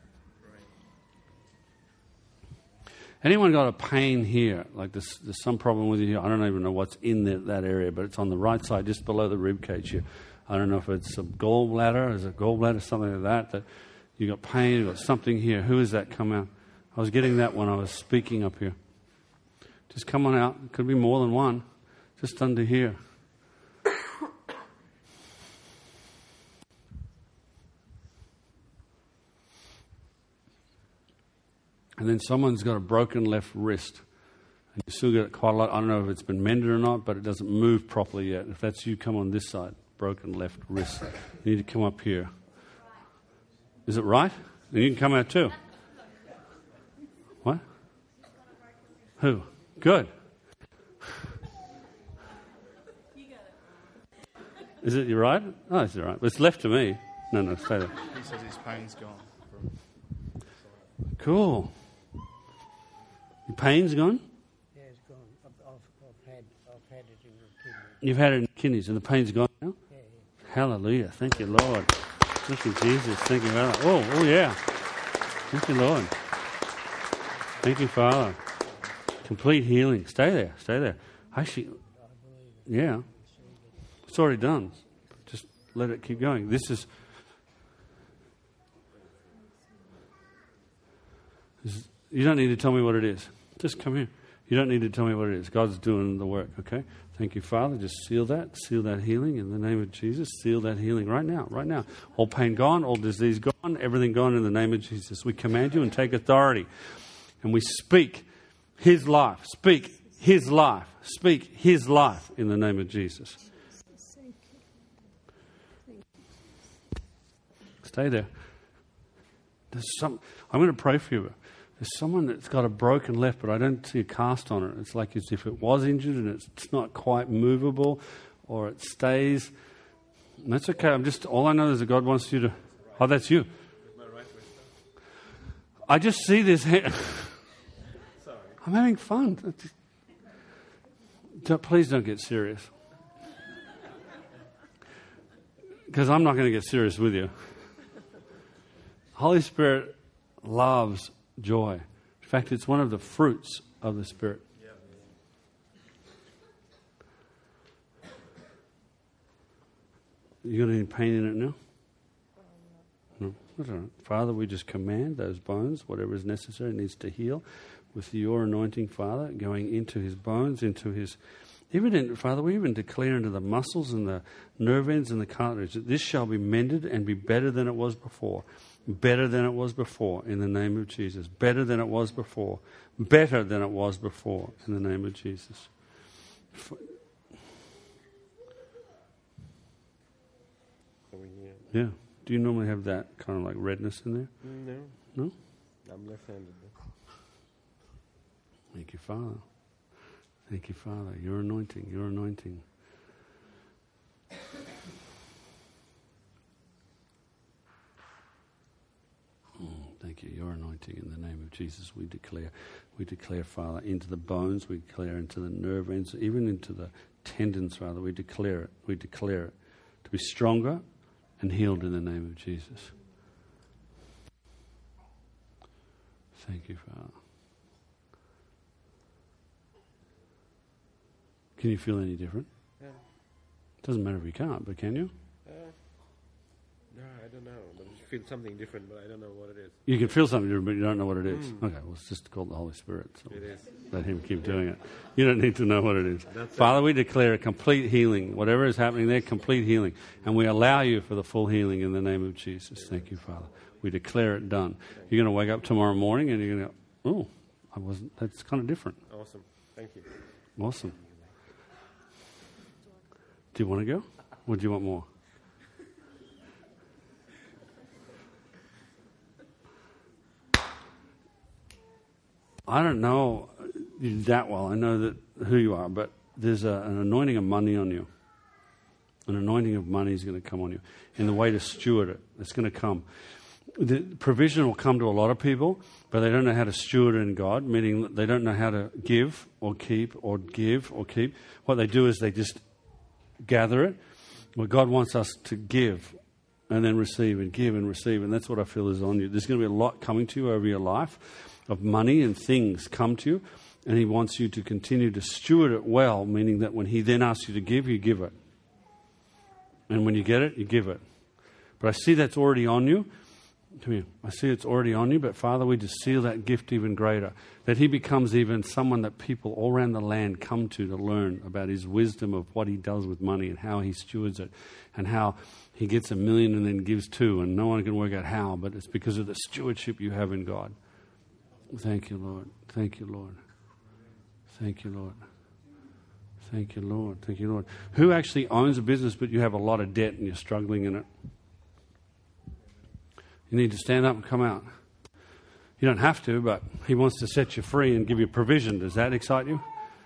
Anyone got a pain here? Like there's, there's some problem with you here. I don't even know what's in the, that area, but it's on the right side, just below the rib cage here. I don't know if it's a gallbladder, is it gallbladder, something like that, that you got pain, you got something here. Who is that come out? I was getting that when I was speaking up here. Just come on out. It could be more than one. Just under here. And then someone's got a broken left wrist. And you still get quite a lot. I don't know if it's been mended or not, but it doesn't move properly yet. If that's you, come on this side. Broken left wrist. You need to come up here. Is it right? And you can come out too. What? Who? Good. Is it your right? Oh, it's all right. But it's left to me. No, no, stay there. He says his pain's gone. From... Cool. Your pain's gone? Yeah, it's gone. I've, I've, I've, had, I've had it in the kidney. You've had it in the kidneys and the pain's gone now? Yeah, yeah. Hallelujah. Thank you, Lord. Thank you, Jesus. Thank you, Father. Oh, oh, yeah. Thank you, Lord. Thank you, Father. Complete healing. Stay there. Stay there. Actually, yeah. It's already done. Just let it keep going. This is, this is, you don't need to tell me what it is. Just come here. You don't need to tell me what it is. God's doing the work, okay? Thank you, Father. Just seal that. Seal that healing in the name of Jesus. Seal that healing right now, right now. All pain gone, all disease gone, everything gone in the name of Jesus. We command you and take authority. And we speak His life. Speak His life. Speak His life in the name of Jesus. Stay there. There's some. I'm going to pray for you. There's someone that's got a broken left, but I don't see a cast on it. It's like as if it was injured and it's, it's not quite movable, or it stays. And that's okay. I'm just. All I know is that God wants you to. Oh, that's you. I just see this. Ha- Sorry. I'm having fun. Don't, please don't get serious, because I'm not going to get serious with you. Holy Spirit loves joy. In fact, it's one of the fruits of the Spirit. Yeah. You got any pain in it now? No. That's all right. Father, we just command those bones, whatever is necessary, needs to heal with your anointing, Father, going into his bones, into his... Even in, Father, we even declare into the muscles and the nerve ends and the cartilage that this shall be mended and be better than it was before. Better than it was before, in the name of Jesus. Better than it was before. Better than it was before, in the name of Jesus. Yeah. Do you normally have that kind of like redness in there? No. No? I'm left-handed. Thank you, Father. Thank you, Father. Your anointing, your anointing. Thank you. Your anointing in the name of Jesus. We declare, we declare, Father, into the bones. We declare into the nerve ends, even into the tendons, Father. We declare it. We declare it to be stronger and healed in the name of Jesus. Thank you, Father. Can you feel any different? Yeah. Doesn't matter if you can't, but can you? Uh, no, I don't know. But I feel something different, but I don't know what it is. You can feel something different, but you don't know what it is. Mm. Okay, well, it's just called the Holy Spirit. So It is. let him keep doing it. You don't need to know what it is. That's Father, it. we declare a complete healing. Whatever is happening there, complete healing. And we allow you for the full healing in the name of Jesus. Thank you, Father. We declare it done. You're going to wake up tomorrow morning and you're going to go, oh, I wasn't, that's kind of different. Awesome. Thank you. Awesome. Do you want to go? Or do you want more? I don't know you that well. I know that who you are, but there's a, an anointing of money on you. An anointing of money is going to come on you in the way to steward it. It's going to come. The provision will come to a lot of people, but they don't know how to steward it in God, meaning that they don't know how to give or keep or give or keep. What they do is they just gather it. Well, God wants us to give and then receive and give and receive, and that's what I feel is on you. There's going to be a lot coming to you over your life of money and things come to you, and he wants you to continue to steward it well, meaning that when he then asks you to give, you give it. And when you get it, you give it. But I see that's already on you. Come here. I see it's already on you, but Father, we just seal that gift even greater, that he becomes even someone that people all around the land come to to learn about his wisdom of what he does with money and how he stewards it and how he gets a million and then gives two, and no one can work out how, but it's because of the stewardship you have in God. Thank you, Lord. Thank you, Lord. Thank you, Lord. Thank you, Lord. Thank you, Lord. Who actually owns a business but you have a lot of debt and you're struggling in it? You need to stand up and come out. You don't have to, but he wants to set you free and give you provision. Does that excite you?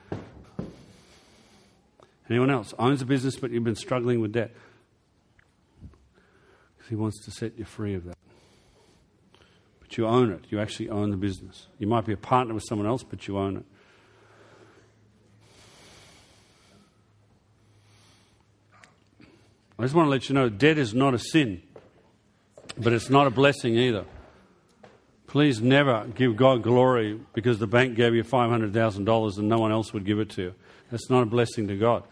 Anyone else owns a business but you've been struggling with debt? Because he wants to set you free of that. But you own it. You actually own the business. You might be a partner with someone else, but you own it. I just want to let you know, debt is not a sin, but it's not a blessing either. Please never give God glory because the bank gave you five hundred thousand dollars and no one else would give it to you. That's not a blessing to God.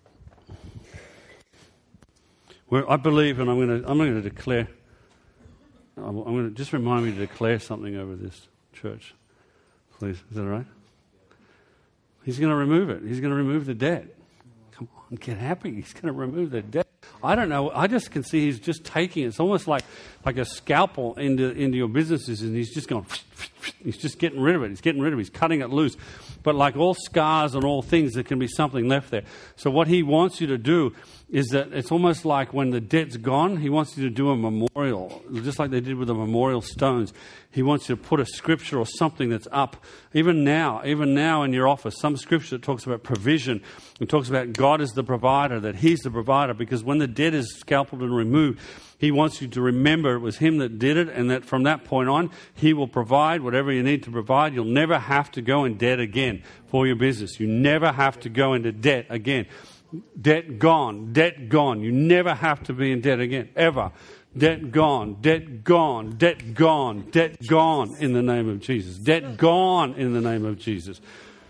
Where I believe, and I'm going to, I'm going to declare, I'm going to just remind me to declare something over this church. Please, is that all right? He's going to remove it. He's going to remove the debt. Come on, get happy. He's going to remove the debt. I don't know. I just can see he's just taking it. It's almost like, like a scalpel into, into your businesses, and he's just going, he's just getting rid of it. He's getting rid of it. He's cutting it loose. But like all scars and all things, there can be something left there. So what he wants you to do is that it's almost like when the debt's gone, he wants you to do a memorial, just like they did with the memorial stones. He wants you to put a scripture or something that's up. Even now, even now in your office, some scripture that talks about provision. It talks about God is the provider, that he's the provider, because when the debt is scalpeled and removed, he wants you to remember it was him that did it, and that from that point on, he will provide whatever you need to provide. You'll never have to go in debt again for your business. You never have to go into debt again. Debt gone, debt gone. You never have to be in debt again, ever. Debt gone, debt gone, debt gone, debt gone in the name of Jesus. Debt gone in the name of Jesus.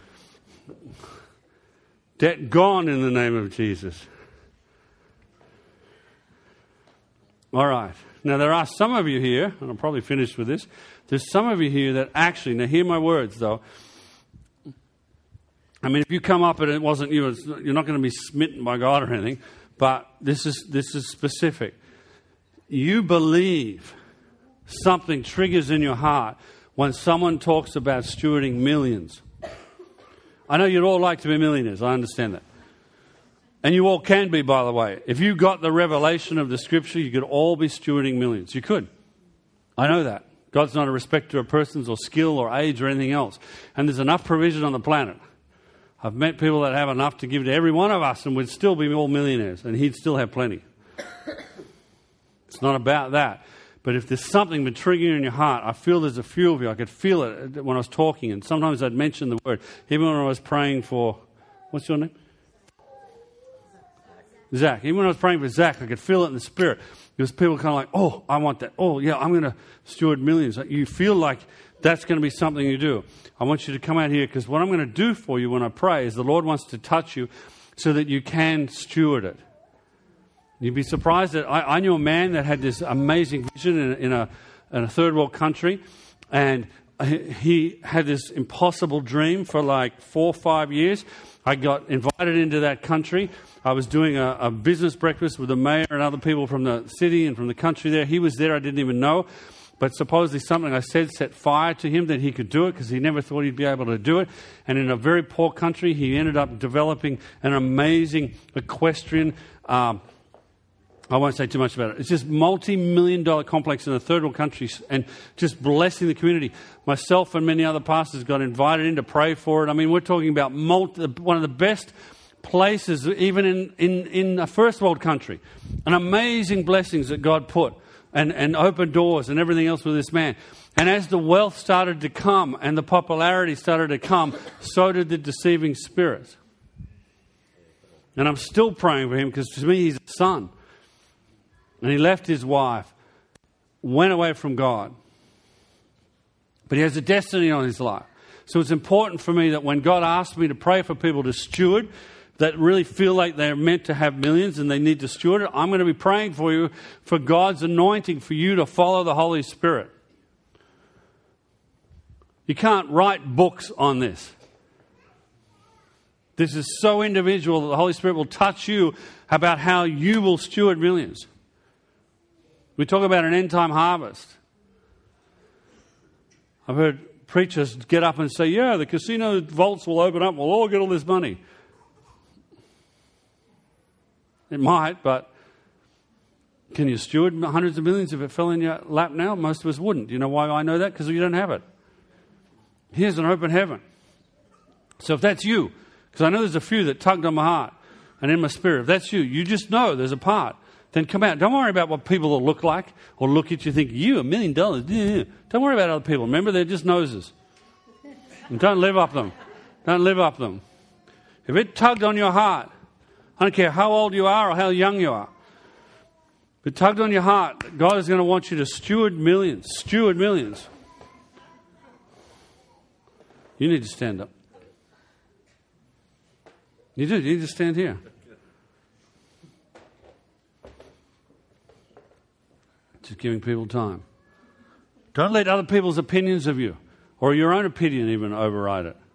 Debt gone in the name of Jesus. All right. Now, there are some of you here, and I'm probably finished with this. There's some of you here that actually, now hear my words though. I mean, if you come up and it wasn't you, it's, you're not going to be smitten by God or anything, but this is this is specific. You believe something triggers in your heart when someone talks about stewarding millions. I know you'd all like to be millionaires, I understand that. And you all can be, by the way. If you got the revelation of the scripture, you could all be stewarding millions. You could. I know that. God's not a respecter of persons or skill or age or anything else. And there's enough provision on the planet. I've met people that have enough to give to every one of us and would still be all millionaires, and he'd still have plenty. It's not about that. But if there's something been triggering in your heart, I feel there's a few of you. I could feel it when I was talking, and sometimes I'd mention the word. Even when I was praying for, what's your name? Zach. Even when I was praying for Zach, I could feel it in the spirit. There was people kind of like, oh, I want that. Oh, yeah, I'm going to steward millions. You feel like that's going to be something you do. I want you to come out here, because what I'm going to do for you when I pray is the Lord wants to touch you so that you can steward it. You'd be surprised that I, I knew a man that had this amazing vision in, in, a, in a third world country, and he had this impossible dream for like four or five years. I got invited into that country. I was doing a, a business breakfast with the mayor and other people from the city and from the country there. He was there, I didn't even know. But supposedly something I said set fire to him that he could do it, because he never thought he'd be able to do it. And in a very poor country, he ended up developing an amazing equestrian, um, I won't say too much about it. It's just multi-million dollar complex in a third world country, and just blessing the community. Myself and many other pastors got invited in to pray for it. I mean, we're talking about multi, one of the best places, even in, in, in a first world country. And amazing blessings that God put. And, and open doors and everything else with this man. And as the wealth started to come and the popularity started to come, so did the deceiving spirits. And I'm still praying for him, because to me he's a son. And he left his wife, went away from God. But he has a destiny on his life. So it's important for me that when God asks me to pray for people to steward, that really feel like they're meant to have millions and they need to steward it, I'm going to be praying for you for God's anointing for you to follow the Holy Spirit. You can't write books on this. This is so individual that the Holy Spirit will touch you about how you will steward millions. We talk about an end-time harvest. I've heard preachers get up and say, yeah, the casino vaults will open up, we'll all get all this money. It might, but can you steward hundreds of millions if it fell in your lap now? Most of us wouldn't. Do you know why I know that? Because you don't have it. Here's an open heaven. So if that's you, because I know there's a few that tugged on my heart and in my spirit, if that's you, you just know there's a part. Then come out. Don't worry about what people will look like or look at you think, you, a million dollars. Don't worry about other people. Remember, they're just noses. And don't live up them. Don't live up them. If it tugged on your heart, I don't care how old you are or how young you are, if it tugged on your heart, God is going to want you to steward millions. Steward millions. You need to stand up. You do. You need to stand here. Just giving people time. Don't let other people's opinions of you or your own opinion even override it.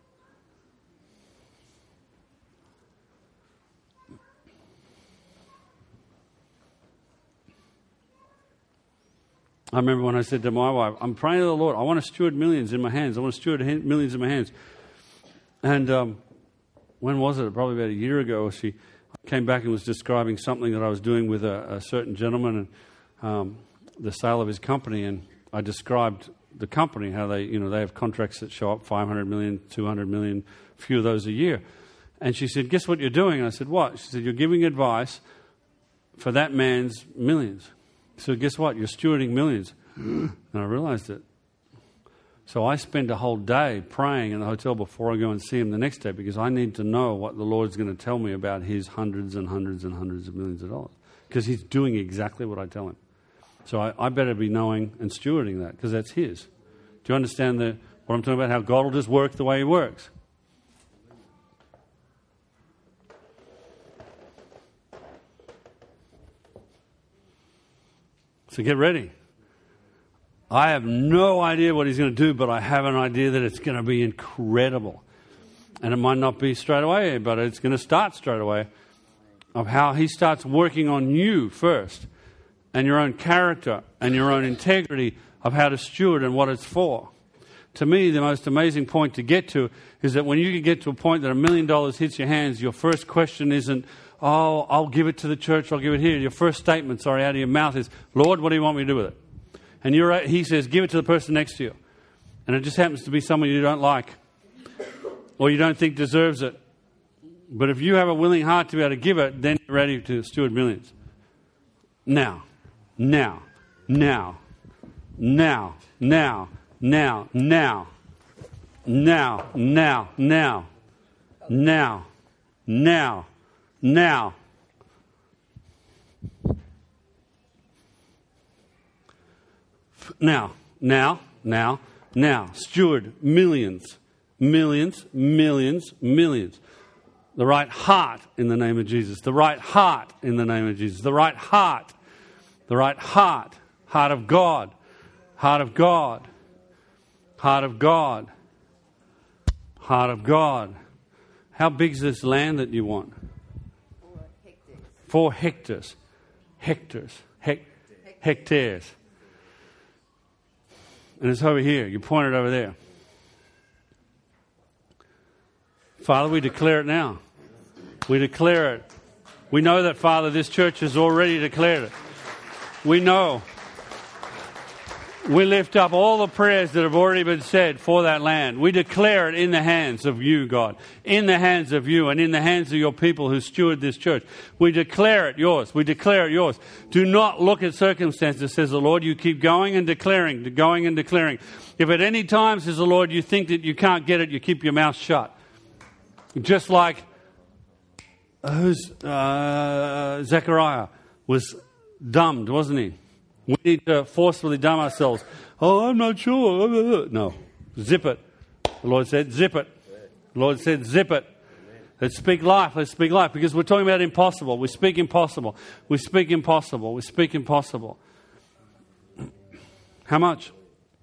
I remember when I said to my wife, I'm praying to the Lord, I want to steward millions in my hands. I want to steward millions in my hands. And um, when was it? Probably about a year ago. She came back and was describing something that I was doing with a, a certain gentleman and um, the sale of his company. And I described the company, how they, you know, they have contracts that show up five hundred million, two hundred million, a few of those a year. And she said, guess what you're doing? And I said, what? She said, you're giving advice for that man's millions. So guess what? You're stewarding millions. And I realized it. So I spend a whole day praying in the hotel before I go and see him the next day because I need to know what the Lord's going to tell me about his hundreds and hundreds and hundreds of millions of dollars. Because he's doing exactly what I tell him. So I, I better be knowing and stewarding that because that's his. Do you understand the, what I'm talking about? How God will just work the way he works. So get ready. I have no idea what he's going to do, but I have an idea that it's going to be incredible. And it might not be straight away, but it's going to start straight away of how he starts working on you first and your own character and your own integrity of how to steward and what it's for. To me, the most amazing point to get to is that when you can get to a point that a million dollars hits your hands, your first question isn't, oh, I'll give it to the church, I'll give it here. Your first statement, sorry, out of your mouth is, Lord, what do you want me to do with it? And you're, he says, give it to the person next to you. And it just happens to be someone you don't like or you don't think deserves it. But if you have a willing heart to be able to give it, then you're ready to steward millions. Now, now, now, now, now, now, now, now, now, now, now, now, now. Now, now, now, now. Steward millions, millions, millions, millions. The right heart in the name of Jesus. The right heart in the name of Jesus. The right heart. The right heart. Heart of God. Heart of God. Heart of God. Heart of God. How big is this land that you want? Four hectares. Four hectares. Hectares. Hec- hectares. And it's over here. You point it over there. Father, we declare it now. We declare it. We know that, Father, this church has already declared it. We know. We lift up all the prayers that have already been said for that land. We declare it in the hands of you, God. In the hands of you and in the hands of your people who steward this church. We declare it yours. We declare it yours. Do not look at circumstances, says the Lord. You keep going and declaring, going and declaring. If at any time, says the Lord, you think that you can't get it, you keep your mouth shut. Just like who's, uh, Zechariah was dumbed, wasn't he? We need to forcefully dumb ourselves. Oh, I'm not sure. No. Zip it. The Lord said, zip it. The Lord said, zip it. Let's speak life. Let's speak life. Because we're talking about impossible. We speak impossible. We speak impossible. We speak impossible. How much?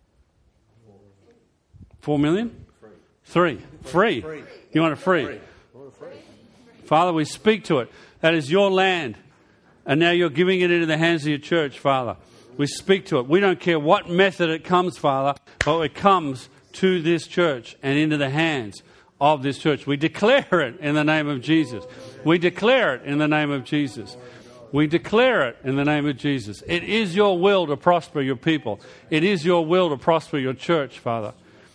Four million? Three. Free. Free. You want it free? free? Father, we speak to it. That is your land. And now you're giving it into the hands of your church, Father. We speak to it. We don't care what method it comes, Father, but it comes to this church and into the hands of this church. We declare it in the name of Jesus. We declare it in the name of Jesus. We declare it in the name of Jesus. It is your will to prosper your people. It is your will to prosper your church, Father.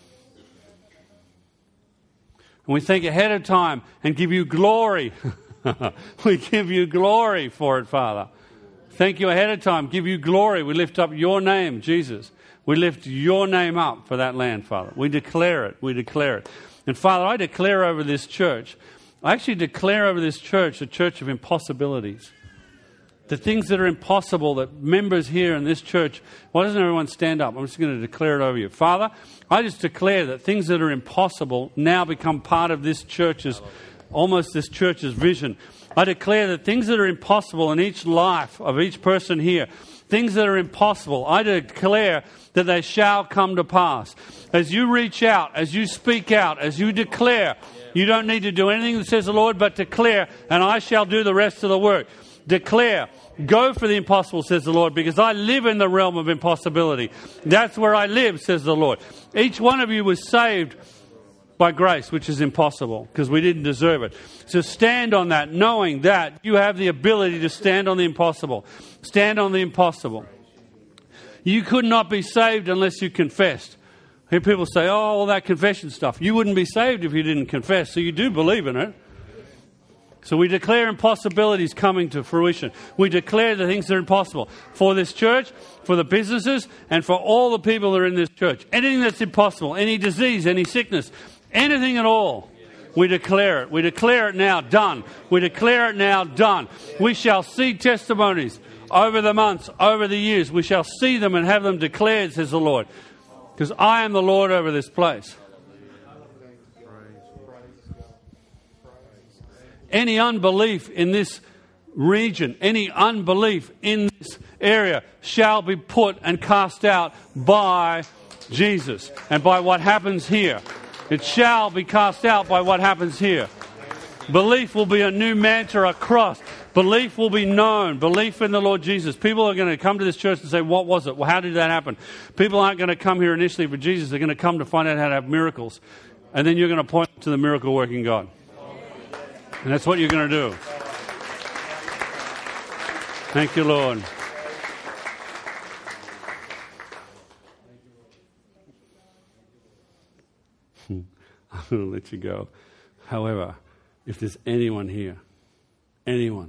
And we think ahead of time and give you glory. We give you glory for it, Father. Thank you ahead of time. Give you glory. We lift up your name, Jesus. We lift your name up for that land, Father. We declare it. We declare it. And Father, I declare over this church, I actually declare over this church a church of impossibilities. The things that are impossible that members here in this church, why doesn't everyone stand up? I'm just going to declare it over you. Father, I just declare that things that are impossible now become part of this church's, almost this church's vision. I declare that things that are impossible in each life of each person here, things that are impossible, I declare that they shall come to pass. As you reach out, as you speak out, as you declare, you don't need to do anything that says the Lord, but declare, and I shall do the rest of the work. Declare, go for the impossible, says the Lord, because I live in the realm of impossibility. That's where I live, says the Lord. Each one of you was saved by grace, which is impossible, because we didn't deserve it. So stand on that, knowing that you have the ability to stand on the impossible. Stand on the impossible. You could not be saved unless you confessed. I hear people say, oh, all that confession stuff. You wouldn't be saved if you didn't confess, so you do believe in it. So we declare impossibilities coming to fruition. We declare the things that are impossible for this church, for the businesses, and for all the people that are in this church. Anything that's impossible, any disease, any sickness, anything at all, we declare it. We declare it now done. We declare it now done. We shall see testimonies over the months, over the years. We shall see them and have them declared, says the Lord. Because I am the Lord over this place. Any unbelief in this region, any unbelief in this area shall be put and cast out by Jesus and by what happens here. It shall be cast out by what happens here. Belief will be a new mantra across. Belief will be known. Belief in the Lord Jesus. People are going to come to this church and say, what was it? Well, how did that happen? People aren't going to come here initially for Jesus. They're going to come to find out how to have miracles. And then you're going to point to the miracle working God. And that's what you're going to do. Thank you, Lord. I'm going to let you go. However, if there's anyone here, anyone,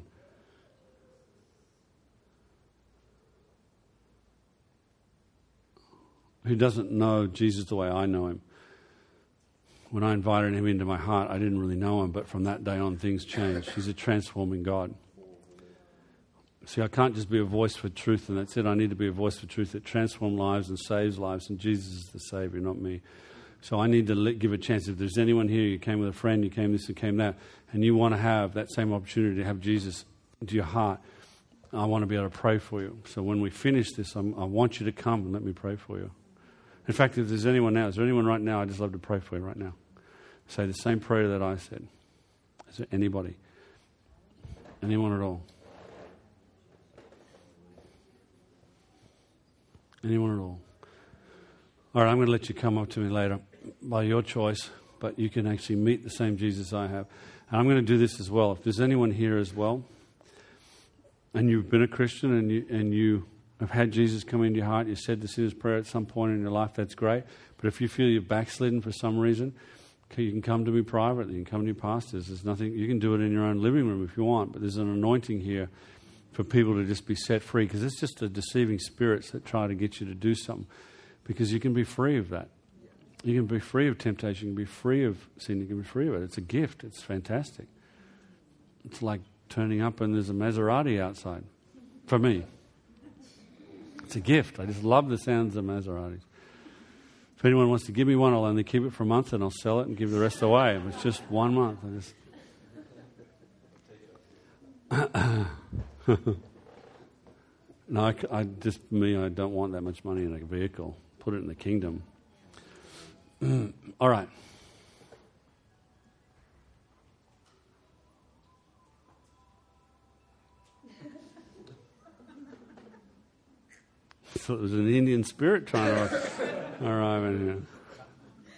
who doesn't know Jesus the way I know him, when I invited him into my heart, I didn't really know him, but from that day on, things changed. He's a transforming God. See, I can't just be a voice for truth, and that's it. I need to be a voice for truth that transforms lives and saves lives, and Jesus is the Savior, not me. So I need to let, give a chance. If there's anyone here, you came with a friend, you came this, you came that, and you want to have that same opportunity to have Jesus into your heart, I want to be able to pray for you. So when we finish this, I'm, I want you to come and let me pray for you. In fact, if there's anyone now, is there anyone right now, I'd just love to pray for you right now. Say the same prayer that I said. Is there anybody? Anyone at all? Anyone at all? All right, I'm going to let you come up to me later by your choice, but you can actually meet the same Jesus I have. And I'm going to do this as well. If there's anyone here as well, and you've been a Christian and you and you have had Jesus come into your heart, you said the sinner's prayer at some point in your life, that's great. But if you feel you're backslidden for some reason, okay, you can come to me privately. You can come to your pastors. There's nothing. You can do it in your own living room if you want, but there's an anointing here for people to just be set free, because it's just the deceiving spirits that try to get you to do something, because you can be free of that. You can be free of temptation. You can be free of sin. You can be free of it. It's a gift. It's fantastic. It's like turning up and there's a Maserati outside. For me. It's a gift. I just love the sounds of Maseratis. If anyone wants to give me one, I'll only keep it for a month and I'll sell it and give the rest away. It's just one month. I just... no, I, I just, me, I don't want that much money in a vehicle. Put it in the kingdom. All right. So it was an Indian spirit trying to arrive in here.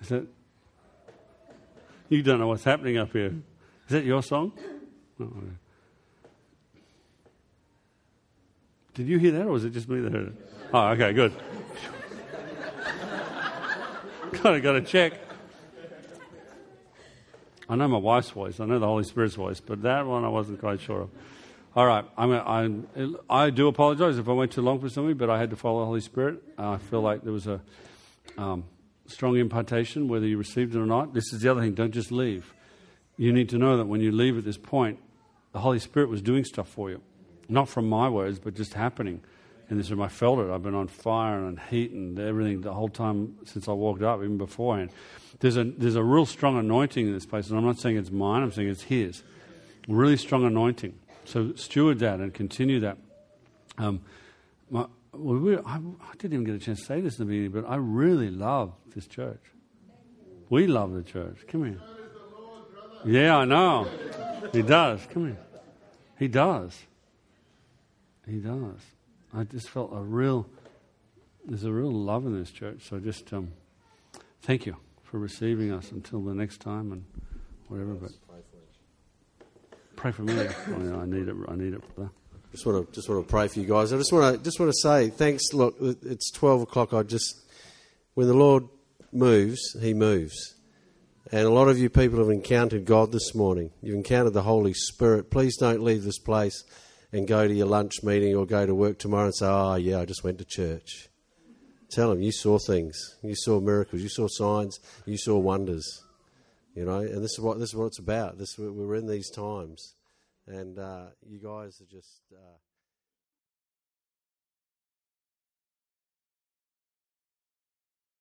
Is that? You don't know what's happening up here. Is that your song? Oh, okay. Did you hear that, or was it just me that heard it? Oh, okay, good. Kind of got to check. I know my wife's voice. I know the Holy Spirit's voice, but that one I wasn't quite sure of. All right, I'm, I'm, I do apologize if I went too long for somebody, but I had to follow the Holy Spirit. Uh, I feel like there was a um, strong impartation, whether you received it or not. This is the other thing. Don't just leave. You need to know that when you leave at this point, the Holy Spirit was doing stuff for you. Not from my words, but just happening. In this room, I felt it. I've been on fire and heat and everything the whole time since I walked up, even beforehand. There's a there's a real strong anointing in this place, and I'm not saying it's mine. I'm saying it's His. Really strong anointing. So steward that and continue that. Um, my, well, we, I, I didn't even get a chance to say this in the beginning, but I really love this church. We love the church. Come here. Yeah, I know. He does. Come here. He does. He does. I just felt a real, there's a real love in this church. So just um, thank you for receiving us until the next time and whatever. But pray for me. I, mean, I need it. I need it for that. Just want to just want to pray for you guys. I just want to just want to say thanks. Look, it's twelve o'clock. I just when the Lord moves, He moves, and a lot of you people have encountered God this morning. You've encountered the Holy Spirit. Please don't leave this place and go to your lunch meeting or go to work tomorrow and say, "Oh yeah, I just went to church." Tell them you saw things, you saw miracles, you saw signs, you saw wonders. You know, and this is what this is what it's about. This we're in these times, and uh, you guys are just. Uh